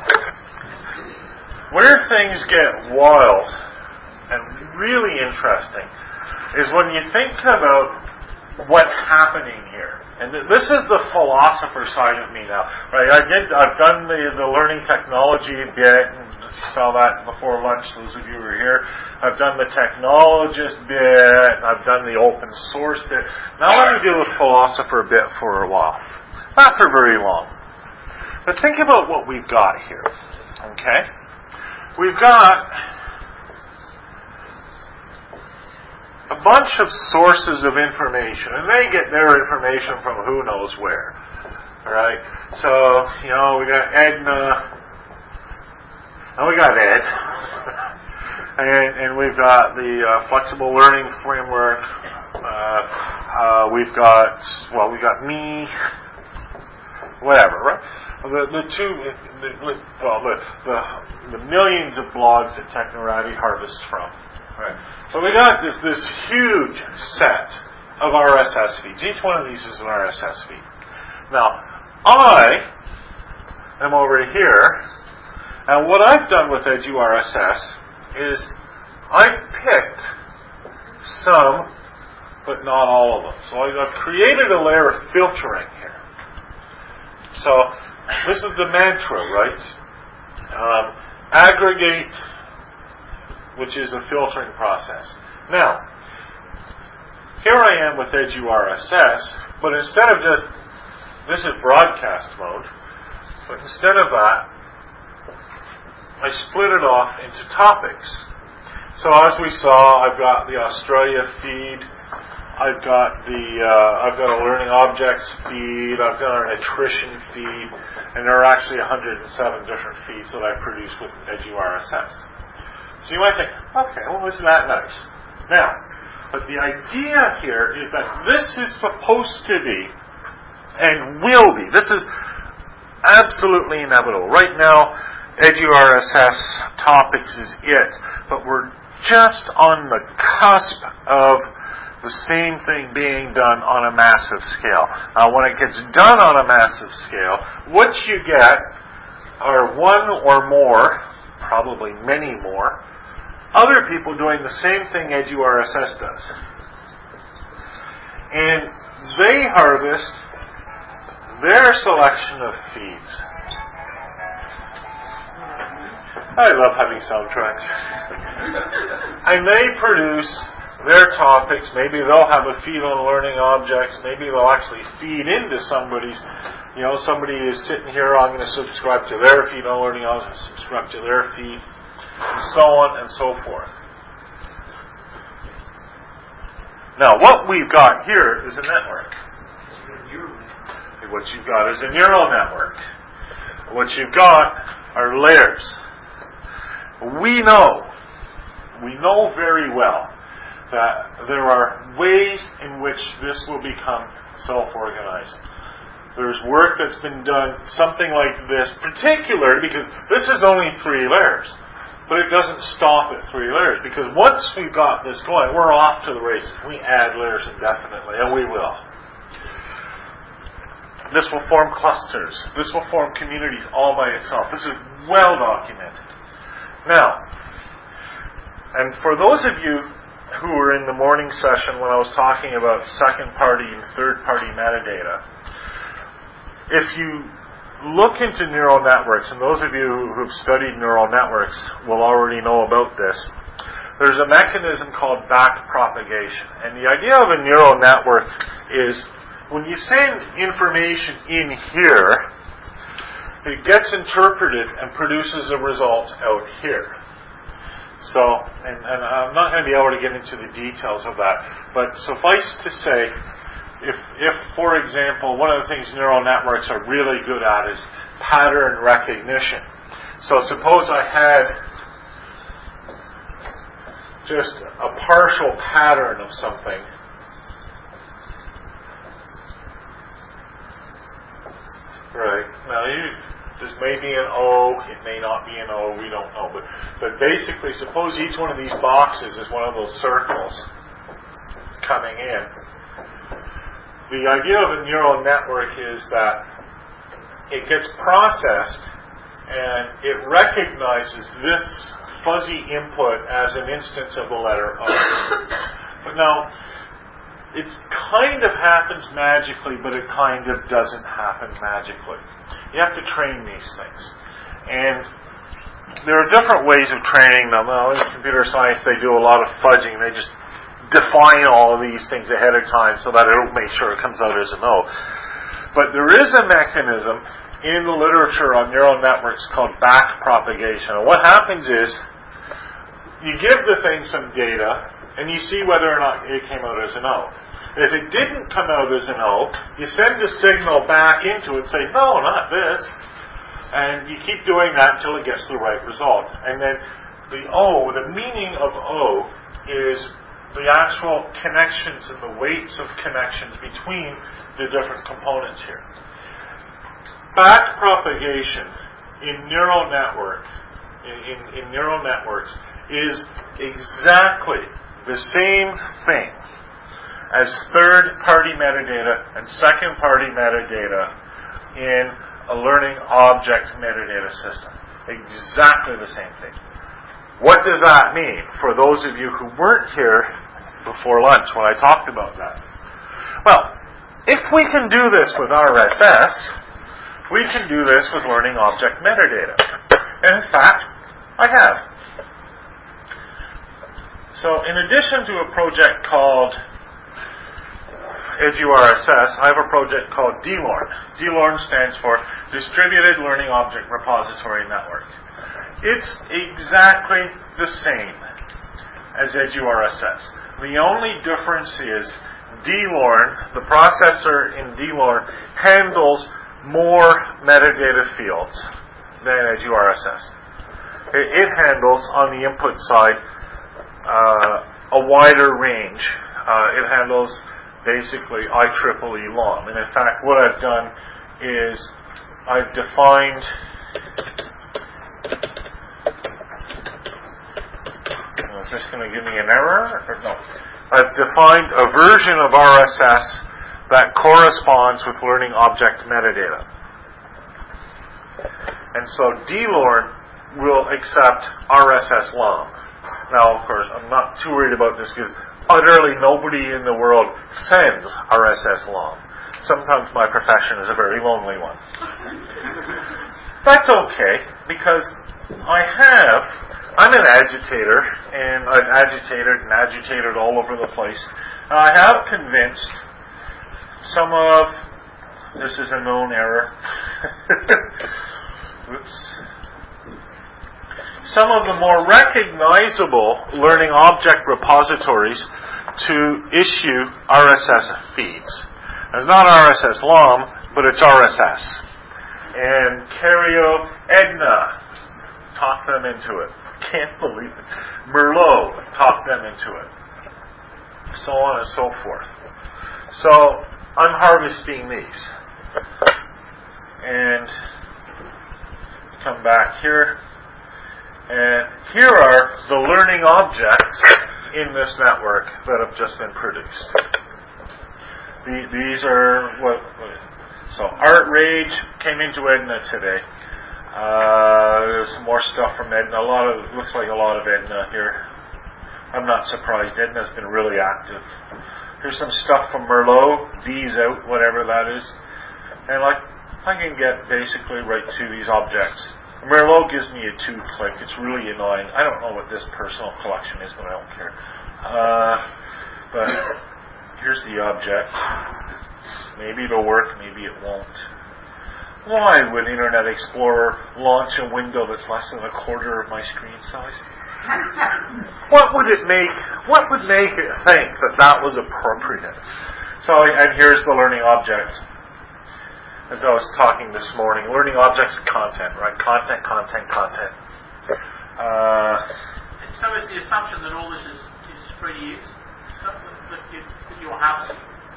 where things get wild and really interesting is when you think about what's happening here. And this is the philosopher side of me now. Right? I've done the learning technology bit, and saw that before lunch, those of you who were here. I've done the technologist bit, I've done the open source bit. Now let me do the philosopher bit for a while. Not for very long. But think about what we've got here. Okay? We've got a bunch of sources of information, and they get their information from who knows where. Alright? So, we got Edna, and we got Ed, and we've got the flexible learning framework. We've got me, whatever, right? The millions of blogs that Technorati harvests from. Right. So we got this huge set of RSS feeds. Each one of these is an RSS feed. Now, I am over here, and what I've done with EduRSS is I've picked some, but not all of them. So I've created a layer of filtering here. So this is the mantra, right? Aggregate, which is a filtering process. Now, here I am with EduRSS, but instead of this is broadcast mode, but instead of that, I split it off into topics. So as we saw, I've got the Australia feed, I've got a learning objects feed, I've got an attrition feed, and there are actually 107 different feeds that I produce with EduRSS. So you might think, okay, well, isn't that nice? Now, But the idea here is that this is supposed to be, and will be, this is absolutely inevitable. Right now, EduRSS topics is it, but we're just on the cusp of the same thing being done on a massive scale. When it gets done on a massive scale, what you get are one or more, probably many more, other people doing the same thing EduRSS does. And they harvest their selection of feeds. I love having soundtracks. And they produce their topics. Maybe they'll have a feed on learning objects. Maybe they'll actually feed into somebody's. Somebody is sitting here, I'm going to subscribe to their feed on learning objects, subscribe to their feed, and so on and so forth. Now, what we've got here is a network. What you've got is a neural network. What you've got are layers. We know very well that there are ways in which this will become self-organizing. There's work that's been done, something like this, particularly because this is only 3 layers. But it doesn't stop at 3 layers, because once we've got this going, we're off to the races. We add layers indefinitely, and we will. This will form clusters. This will form communities all by itself. This is well documented. Now, and for those of you who were in the morning session when I was talking about second-party and third-party metadata, if you look into neural networks, and those of you who've studied neural networks will already know about this, there's a mechanism called backpropagation. And the idea of a neural network is when you send information in here, it gets interpreted and produces a result out here. So, and I'm not going to be able to get into the details of that, but suffice to say, if for example, one of the things neural networks are really good at is pattern recognition. So suppose I had just a partial pattern of something. Right. Now, this may be an O, it may not be an O, we don't know. But basically, suppose each one of these boxes is one of those circles coming in. The idea of a neural network is that it gets processed and it recognizes this fuzzy input as an instance of the letter O. But now, it kind of happens magically, but it kind of doesn't happen magically. You have to train these things. And there are different ways of training them. Now, in computer science, they do a lot of fudging. They just define all of these things ahead of time so that it'll make sure it comes out as an O. But there is a mechanism in the literature on neural networks called backpropagation. And what happens is, you give the thing some data, and you see whether or not it came out as an O. If it didn't come out as an O, you send a signal back into it and say, no, not this. And you keep doing that until it gets the right result. And then the O, the meaning of O, is the actual connections and the weights of connections between the different components here. Backpropagation in neural networks is exactly the same thing as third-party metadata and second-party metadata in a learning object metadata system. Exactly the same thing. What does that mean for those of you who weren't here before lunch when I talked about that? Well, if we can do this with RSS, we can do this with learning object metadata. And in fact, I have. So in addition to a project called EduRSS, I have a project called DLearn. DLearn stands for Distributed Learning Object Repository Network. It's exactly the same as EduRSS. The only difference is DLearn, the processor in DLearn, handles more metadata fields than EduRSS. It handles, on the input side, a wider range It handles basically IEEE LOM. And in fact, what I've done is I've defined is this going to give me an error? Or no. I've defined a version of RSS that corresponds with learning object metadata. And so DLORN will accept RSS LOM. Now, of course, I'm not too worried about this because utterly nobody in the world sends RSS LOM. Sometimes my profession is a very lonely one. That's okay, because I'm an agitator, and I've agitated all over the place. And I have convinced this is a known error, some of the more recognizable learning object repositories to issue RSS feeds. It's not RSS LOM, but it's RSS. And Cario, Edna talked them into it. Can't believe it. Merlot talked them into it. So on and so forth. So I'm harvesting these. And come back here. And here are the learning objects in this network that have just been produced. These are so Art Rage came into Edna today. There's some more stuff from Edna. Looks like a lot of Edna here. I'm not surprised. Edna's been really active. Here's some stuff from Merlot. D's out, whatever that is. And I can get basically right to these objects. Merlot gives me a 2-click. It's really annoying. I don't know what this personal collection is, but I don't care. But here's the object. Maybe it'll work, maybe it won't. Why would Internet Explorer launch a window that's less than a quarter of my screen size? What would make it think that was appropriate? So, and here's the learning object. As I was talking this morning, learning objects and content, right? Content. So is the assumption that all this is free to use? That you're housing?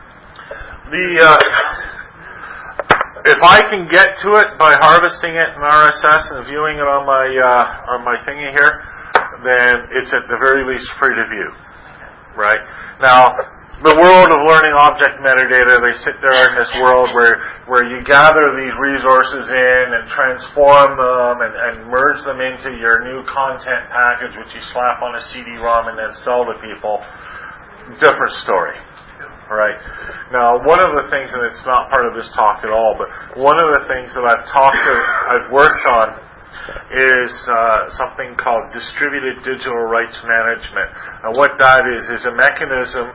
If I can get to it by harvesting it in RSS and viewing it on my thingy here, then it's at the very least free to view, right? Now, the world of learning object metadata, they sit there in this world where you gather these resources in and transform them and merge them into your new content package, which you slap on a CD-ROM and then sell to people. Different story. Right. Now, one of the things, and it's not part of this talk at all, but one of the things that I've worked on is something called distributed digital rights management. And what that is a mechanism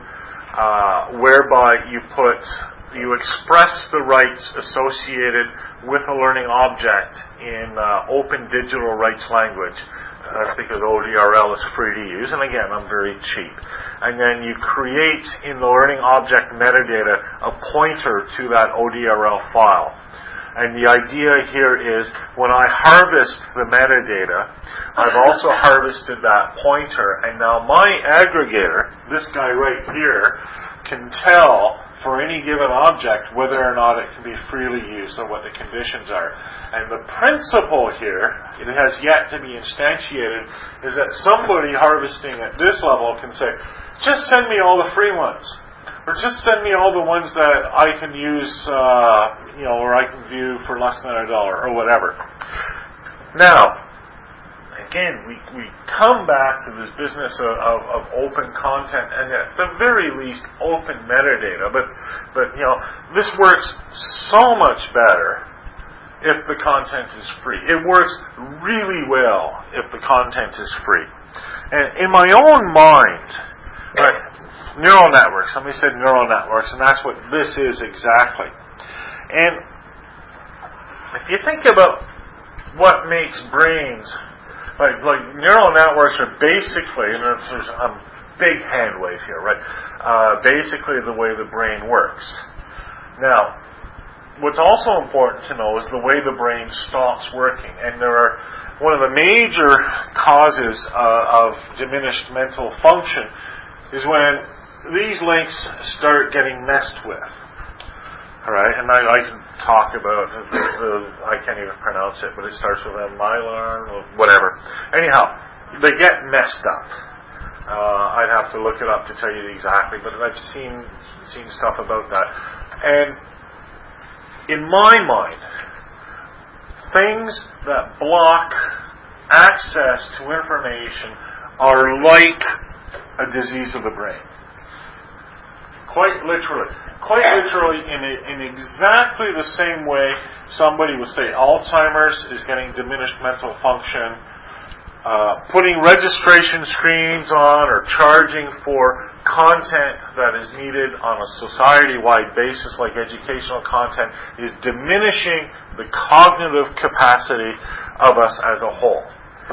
whereby you express the rights associated with a learning object in open digital rights language. That's because ODRL is free to use, and again, I'm very cheap. And then you create in the learning object metadata a pointer to that ODRL file. And the idea here is when I harvest the metadata, I've also harvested that pointer, and now my aggregator, this guy right here, can tell for any given object whether or not it can be freely used or what the conditions are. And the principle here, it has yet to be instantiated, is that somebody harvesting at this level can say, just send me all the free ones. Or just send me all the ones that I can use, or I can view for less than $1 or whatever. Now, again, we come back to this business of open content and at the very least open metadata. But this works so much better if the content is free. It works really well if the content is free. And in my own mind, right, neural networks. Somebody said neural networks, and that's what this is exactly. And if you think about what makes brains, like neural networks are basically, and there's a big hand wave here, right? Basically the way the brain works. Now, what's also important to know is the way the brain stops working. And one of the major causes of diminished mental function is when these links start getting messed with. All right, and I can talk about I can't even pronounce it, but it starts with a Mylar or whatever. Anyhow, they get messed up. I'd have to look it up to tell you exactly, but I've seen stuff about that. And in my mind, things that block access to information are like a disease of the brain. Quite literally in exactly the same way somebody would say Alzheimer's is getting diminished mental function, putting registration screens on or charging for content that is needed on a society-wide basis like educational content is diminishing the cognitive capacity of us as a whole.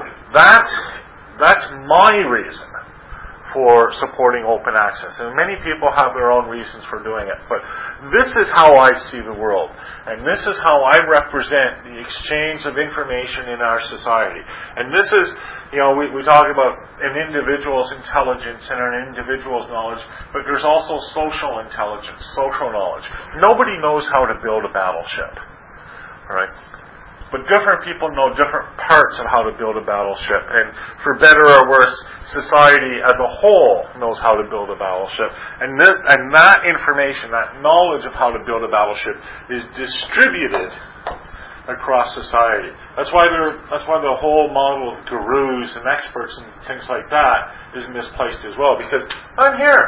That's my reason for supporting open access. And many people have their own reasons for doing it. But this is how I see the world. And this is how I represent the exchange of information in our society. And this is, we talk about an individual's intelligence and an individual's knowledge, but there's also social intelligence, social knowledge. Nobody knows how to build a battleship. All right? But different people know different parts of how to build a battleship. And for better or worse, society as a whole knows how to build a battleship. And that information, that knowledge of how to build a battleship is distributed across society. That's why the whole model of gurus and experts and things like that is misplaced as well. Because I'm here.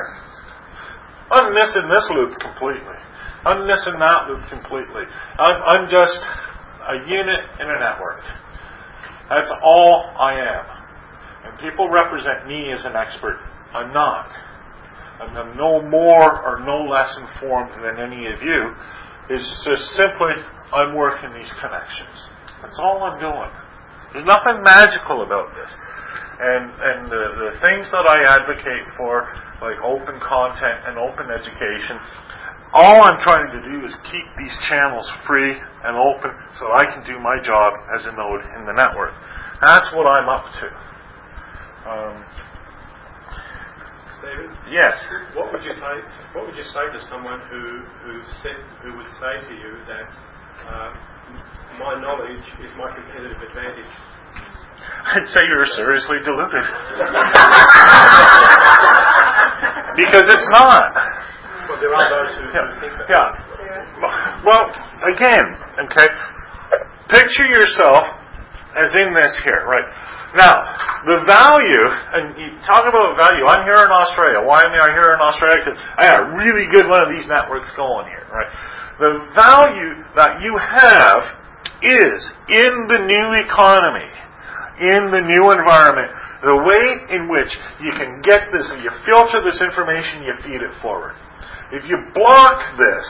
I'm missing this loop completely. I'm missing that loop completely. I'm just a unit in a network. That's all I am. And people represent me as an expert. I'm not. I'm no more or no less informed than any of you. It's just simply I'm working these connections. That's all I'm doing. There's nothing magical about this. And the things that I advocate for, like open content and open education, all I'm trying to do is keep these channels free and open so I can do my job as a node in the network. That's what I'm up to. David? Yes. What would you say to someone who would say to you that my knowledge is my competitive advantage? I'd say you're seriously deluded. Because it's not. Well, there are those who think that. Yeah. Well, again, okay, picture yourself as in this here, right? Now, the value, and you talk about value, I'm here in Australia. Why am I here in Australia? Because I got a really good one of these networks going here, right? The value that you have is in the new economy, in the new environment, the way in which you can get this, and you filter this information, you feed it forward. If you block this,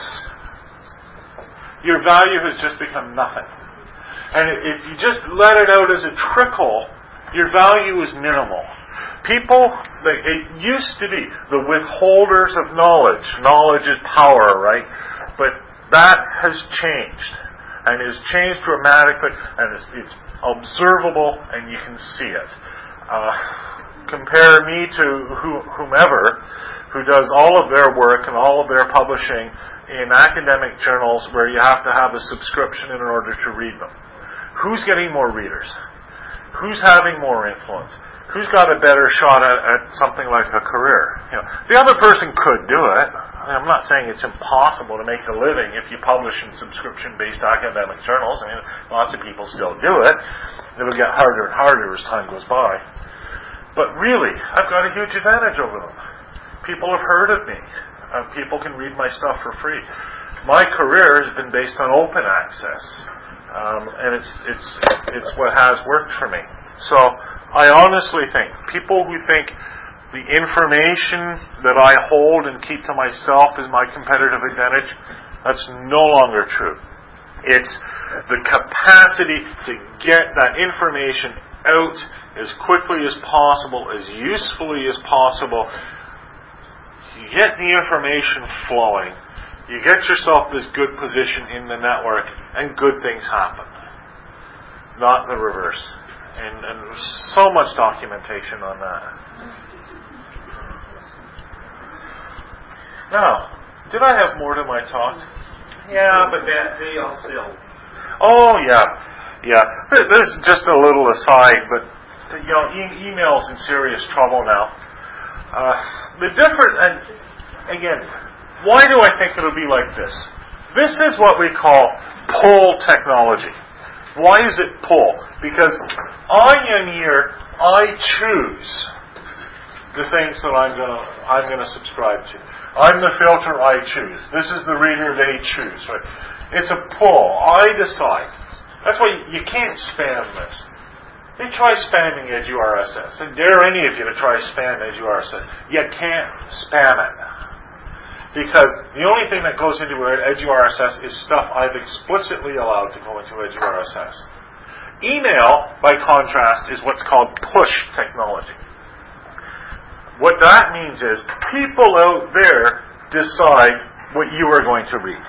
your value has just become nothing. And if you just let it out as a trickle, your value is minimal. People, it used to be the withholders of knowledge. Knowledge is power, right? But that has changed. And it has changed dramatically, and it's observable, and you can see it. Compare me to whomever who does all of their work and all of their publishing in academic journals where you have to have a subscription in order to read them. Who's getting more readers? Who's having more influence? Who's got a better shot at something like a career? The other person could do it. I'm not saying it's impossible to make a living if you publish in subscription-based academic journals. Lots of people still do it. It'll get harder and harder as time goes by. But really, I've got a huge advantage over them. People have heard of me. People can read my stuff for free. My career has been based on open access, and it's what has worked for me. So I honestly think people who think the information that I hold and keep to myself is my competitive advantage, that's no longer true. It's the capacity to get that information out as quickly as possible, as usefully as possible. You get the information flowing, you get yourself this good position in the network, and good things happen. Not the reverse. And there's so much documentation on that. Now, did I have more to my talk? Yeah, but About DSL. oh yeah. This is just a little aside, but email's in serious trouble now. The difference, and again, why do I think it'll be like this? This is what we call pull technology. Why is it pull? Because I am here. I choose the things that I'm gonna subscribe to. I'm the filter. I choose. This is the reader. They choose. Right? It's a pull. I decide. That's why you can't spam this. You try spamming EduRSS, and dare any of you to try spam EduRSS. You can't spam it. Because the only thing that goes into EduRSS is stuff I've explicitly allowed to go into EduRSS. Email, by contrast, is what's called push technology. What that means is people out there decide what you are going to read.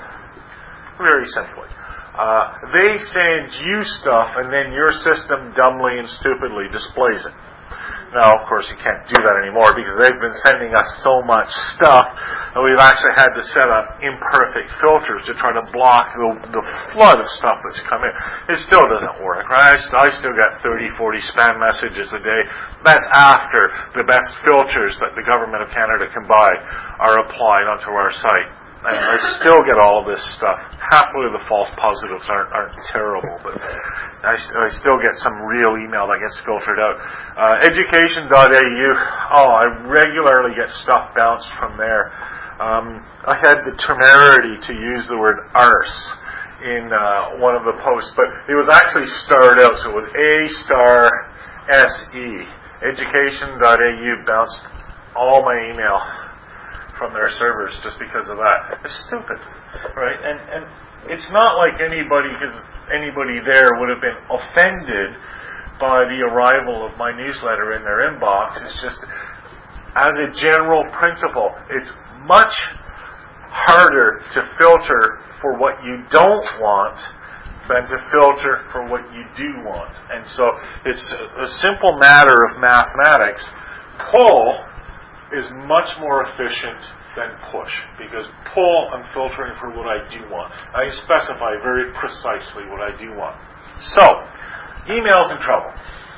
Very simply. They send you stuff and then your system dumbly and stupidly displays it. Now, of course, you can't do that anymore because they've been sending us so much stuff that we've actually had to set up imperfect filters to try to block the flood of stuff that's come in. It still doesn't work, right? I still get 30, 40 spam messages a day. That's after the best filters that the Government of Canada can buy are applied onto our site. And I still get all of this stuff. Happily, the false positives aren't terrible, but I still get some real email that gets filtered out. Education.au, I regularly get stuff bounced from there. I had the temerity to use the word arse in one of the posts, but it was actually starred out, so it was A*SE. Education.au bounced all my email from their servers just because of that. It's stupid, right? And it's not like anybody there would have been offended by the arrival of my newsletter in their inbox. It's just, as a general principle, it's much harder to filter for what you don't want than to filter for what you do want. And so it's a simple matter of mathematics. Pull is much more efficient than push, because pull, I'm filtering for what I do want. I specify very precisely what I do want. So, email's in trouble.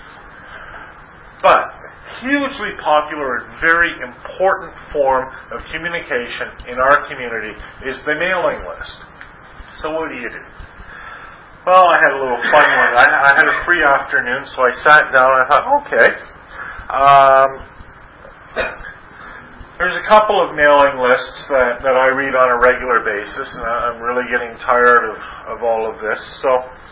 But, hugely popular and very important form of communication in our community is the mailing list. So what do you do? Well, I had a little fun one. I had a free afternoon, so I sat down and I thought, okay, there's a couple of mailing lists that I read on a regular basis, and I'm really getting tired of all of this. So,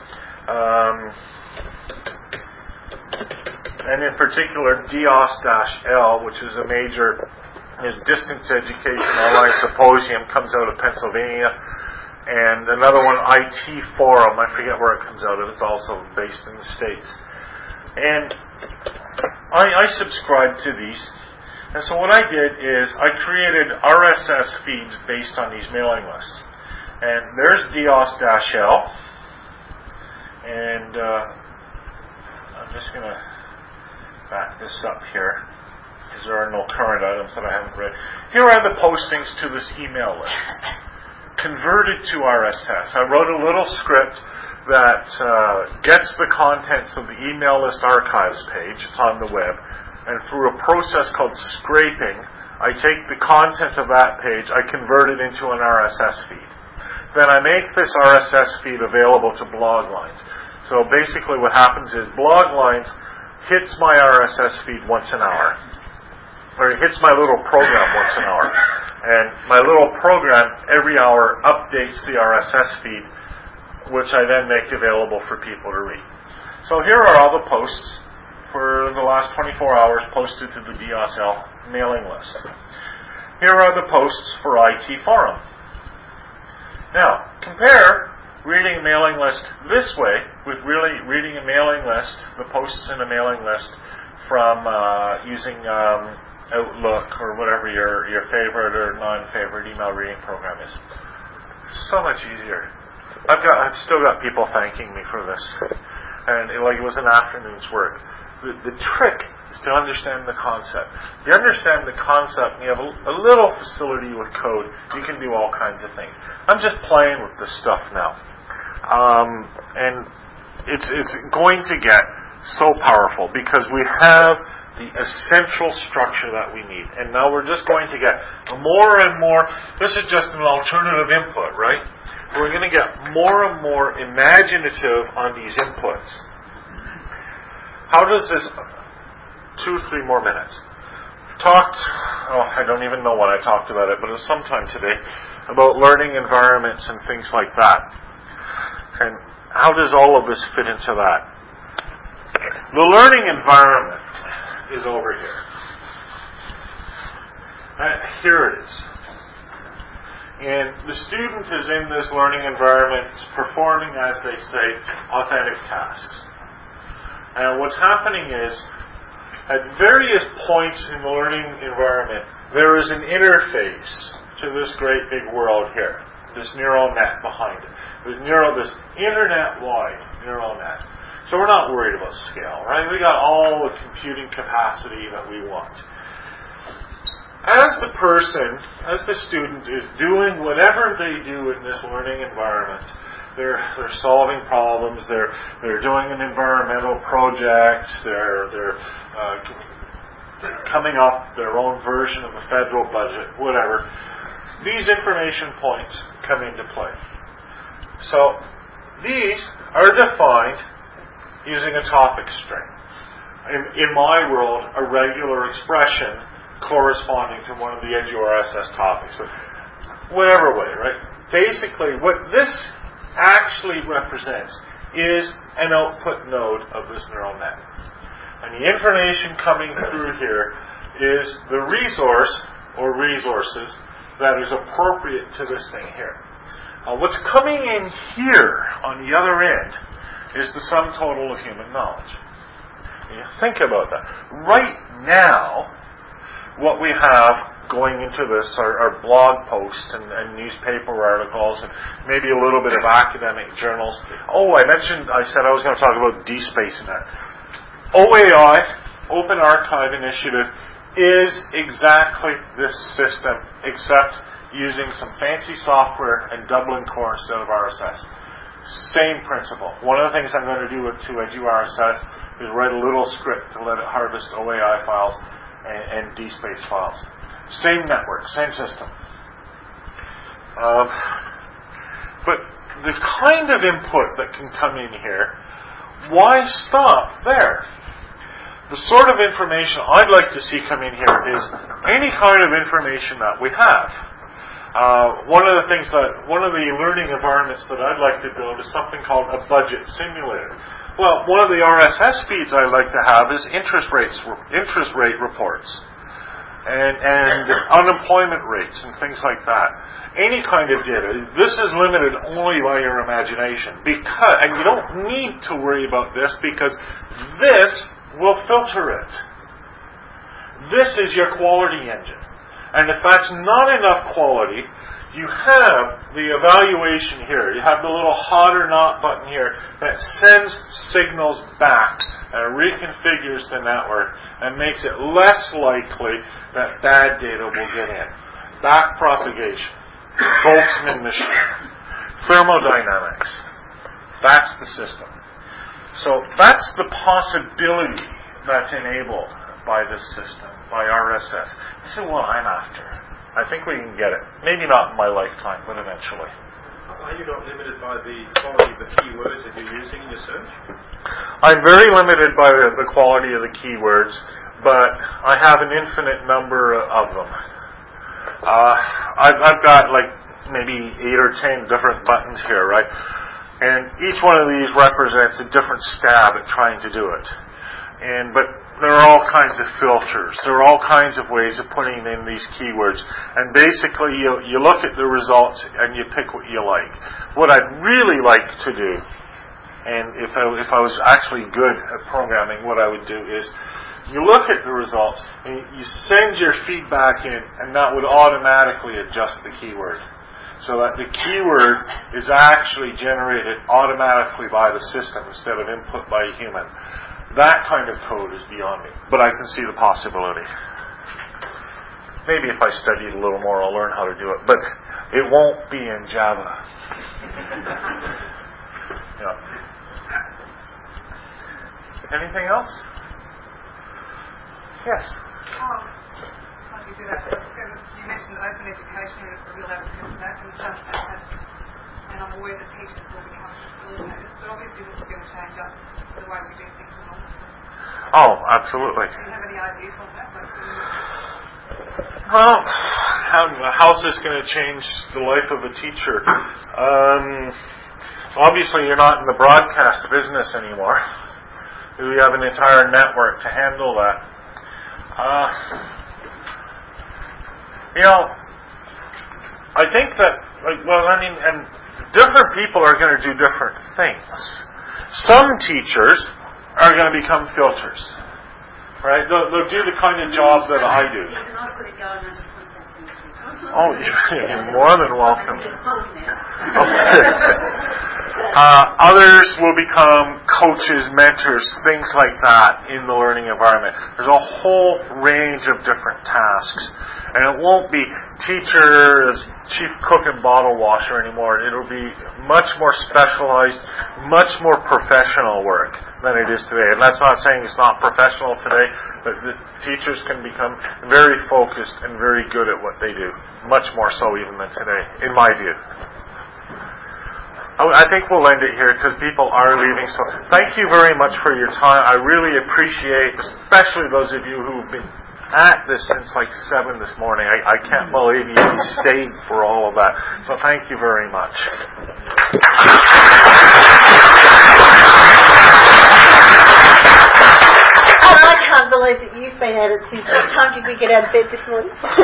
and in particular, DIOS-L, which is a major distance education online symposium, comes out of Pennsylvania, and another one, IT Forum, I forget where it comes out of. It's also based in the States. And I subscribe to these. And so what I did is I created RSS feeds based on these mailing lists. And there's DIOS-L. And I'm just going to back this up here, because there are no current items that I haven't read. Here are the postings to this email list, converted to RSS. I wrote a little script that gets the contents of the email list archives page. It's on the web. And through a process called scraping, I take the content of that page, I convert it into an RSS feed. Then I make this RSS feed available to Bloglines. So basically what happens is Bloglines hits my RSS feed once an hour. Or it hits my little program once an hour. And my little program every hour updates the RSS feed, which I then make available for people to read. So here are all the posts for the last 24 hours posted to the DIOS-L mailing list. Here are the posts for IT Forum. Now, compare reading a mailing list this way with really reading a mailing list, the posts in a mailing list from using Outlook or whatever your favorite or non-favorite email reading program is. So much easier. I've still got people thanking me for this. and like it was an afternoon's work. The trick is to understand the concept. If you understand the concept and you have a little facility with code, you can do all kinds of things. I'm just playing with this stuff now. And it's going to get so powerful because we have the essential structure that we need. And now we're just going to get more and more. This is just an alternative input, right? We're going to get more and more imaginative on these inputs. How does this 2-3 more minutes? I don't even know when I talked about it, but it was sometime today, about learning environments and things like that. And how does all of this fit into that? The learning environment is over here. Here it is. And the student is in this learning environment performing, as they say, authentic tasks. And what's happening is, at various points in the learning environment, there is an interface to this great big world here. This neural net behind it. This internet-wide neural net. So we're not worried about scale, right? We got all the computing capacity that we want. As the student is doing whatever they do in this learning environment, they're solving problems. They're doing an environmental project. They're coming up their own version of the federal budget. Whatever. These information points come into play. So these are defined using a topic string. In my world, a regular expression corresponding to one of the EduRSS topics. So whatever way, right? Basically, what this actually represents is an output node of this neural net. And the information coming through here is the resource or resources that is appropriate to this thing here. What's coming in here on the other end is the sum total of human knowledge. You think about that. Right now, what we have going into this are blog posts and newspaper articles and maybe a little bit of academic journals. I said I was going to talk about DSpace and that. OAI, Open Archive Initiative, is exactly this system, except using some fancy software and Dublin Core instead of RSS. Same principle. One of the things I'm going to do to EduRSS is write a little script to let it harvest OAI files and DSpace files. Same network, same system. But the kind of input that can come in here, why stop there? The sort of information I'd like to see come in here is any kind of information that we have. One of the learning environments that I'd like to build is something called a budget simulator. Well, one of the RSS feeds I'd like to have is interest rate reports and unemployment rates and things like that. Any kind of data. This is limited only by your imagination. And you don't need to worry about this because this will filter it. This is your quality engine. And if that's not enough quality, you have the evaluation here. You have the little hot or not button here that sends signals back and reconfigures the network and makes it less likely that bad data will get in. Back propagation, Boltzmann machine, thermodynamics. That's the system. So that's the possibility that's enabled by this system, by RSS. This is what I'm after. I think we can get it. Maybe not in my lifetime, but eventually. Are you not limited by the quality of the keywords that you're using in your search? I'm very limited by the quality of the keywords, but I have an infinite number of them. I've got like maybe 8 or 10 different buttons here, right? And each one of these represents a different stab at trying to do it. But there are all kinds of filters. There are all kinds of ways of putting in these keywords. And basically, you look at the results and you pick what you like. What I'd really like to do, and if I was actually good at programming, what I would do is you look at the results and you send your feedback in, and that would automatically adjust the keyword. so that the keyword is actually generated automatically by the system instead of input by a human. That kind of code is beyond me, but I can see the possibility. Maybe if I study it a little more, I'll learn how to do it, but it won't be in Java. Yeah. Anything else? Yes. Might be good after. You mentioned open education is a real advocate for that, and it sounds fantastic. And I'm aware that teachers will become facilitators, but obviously this is going to change up the way we do things enormously. Oh, absolutely. Do you have any ideas on that? Well, how's this going to change the life of a teacher? Obviously, you're not in the broadcast business anymore. We have an entire network to handle that. I think that, and different people are going to do different things. Some teachers are going to become filters, right? They'll do the kind of job that I do. Oh, you're more than welcome. Others will become coaches, mentors, things like that in the learning environment. There's a whole range of different tasks. And it won't be teacher, chief cook and bottle washer anymore. It'll be much more specialized, much more professional work than it is today. And that's not saying it's not professional today, but the teachers can become very focused and very good at what they do. Much more so even than today, in my view. I think we'll end it here because people are leaving. So thank you very much for your time. I really appreciate, especially those of you who've been at this since like 7 this morning. I can't believe you stayed for all of that. So thank you very much. And I can't believe that you've been at it since. What time did we get out of bed this morning?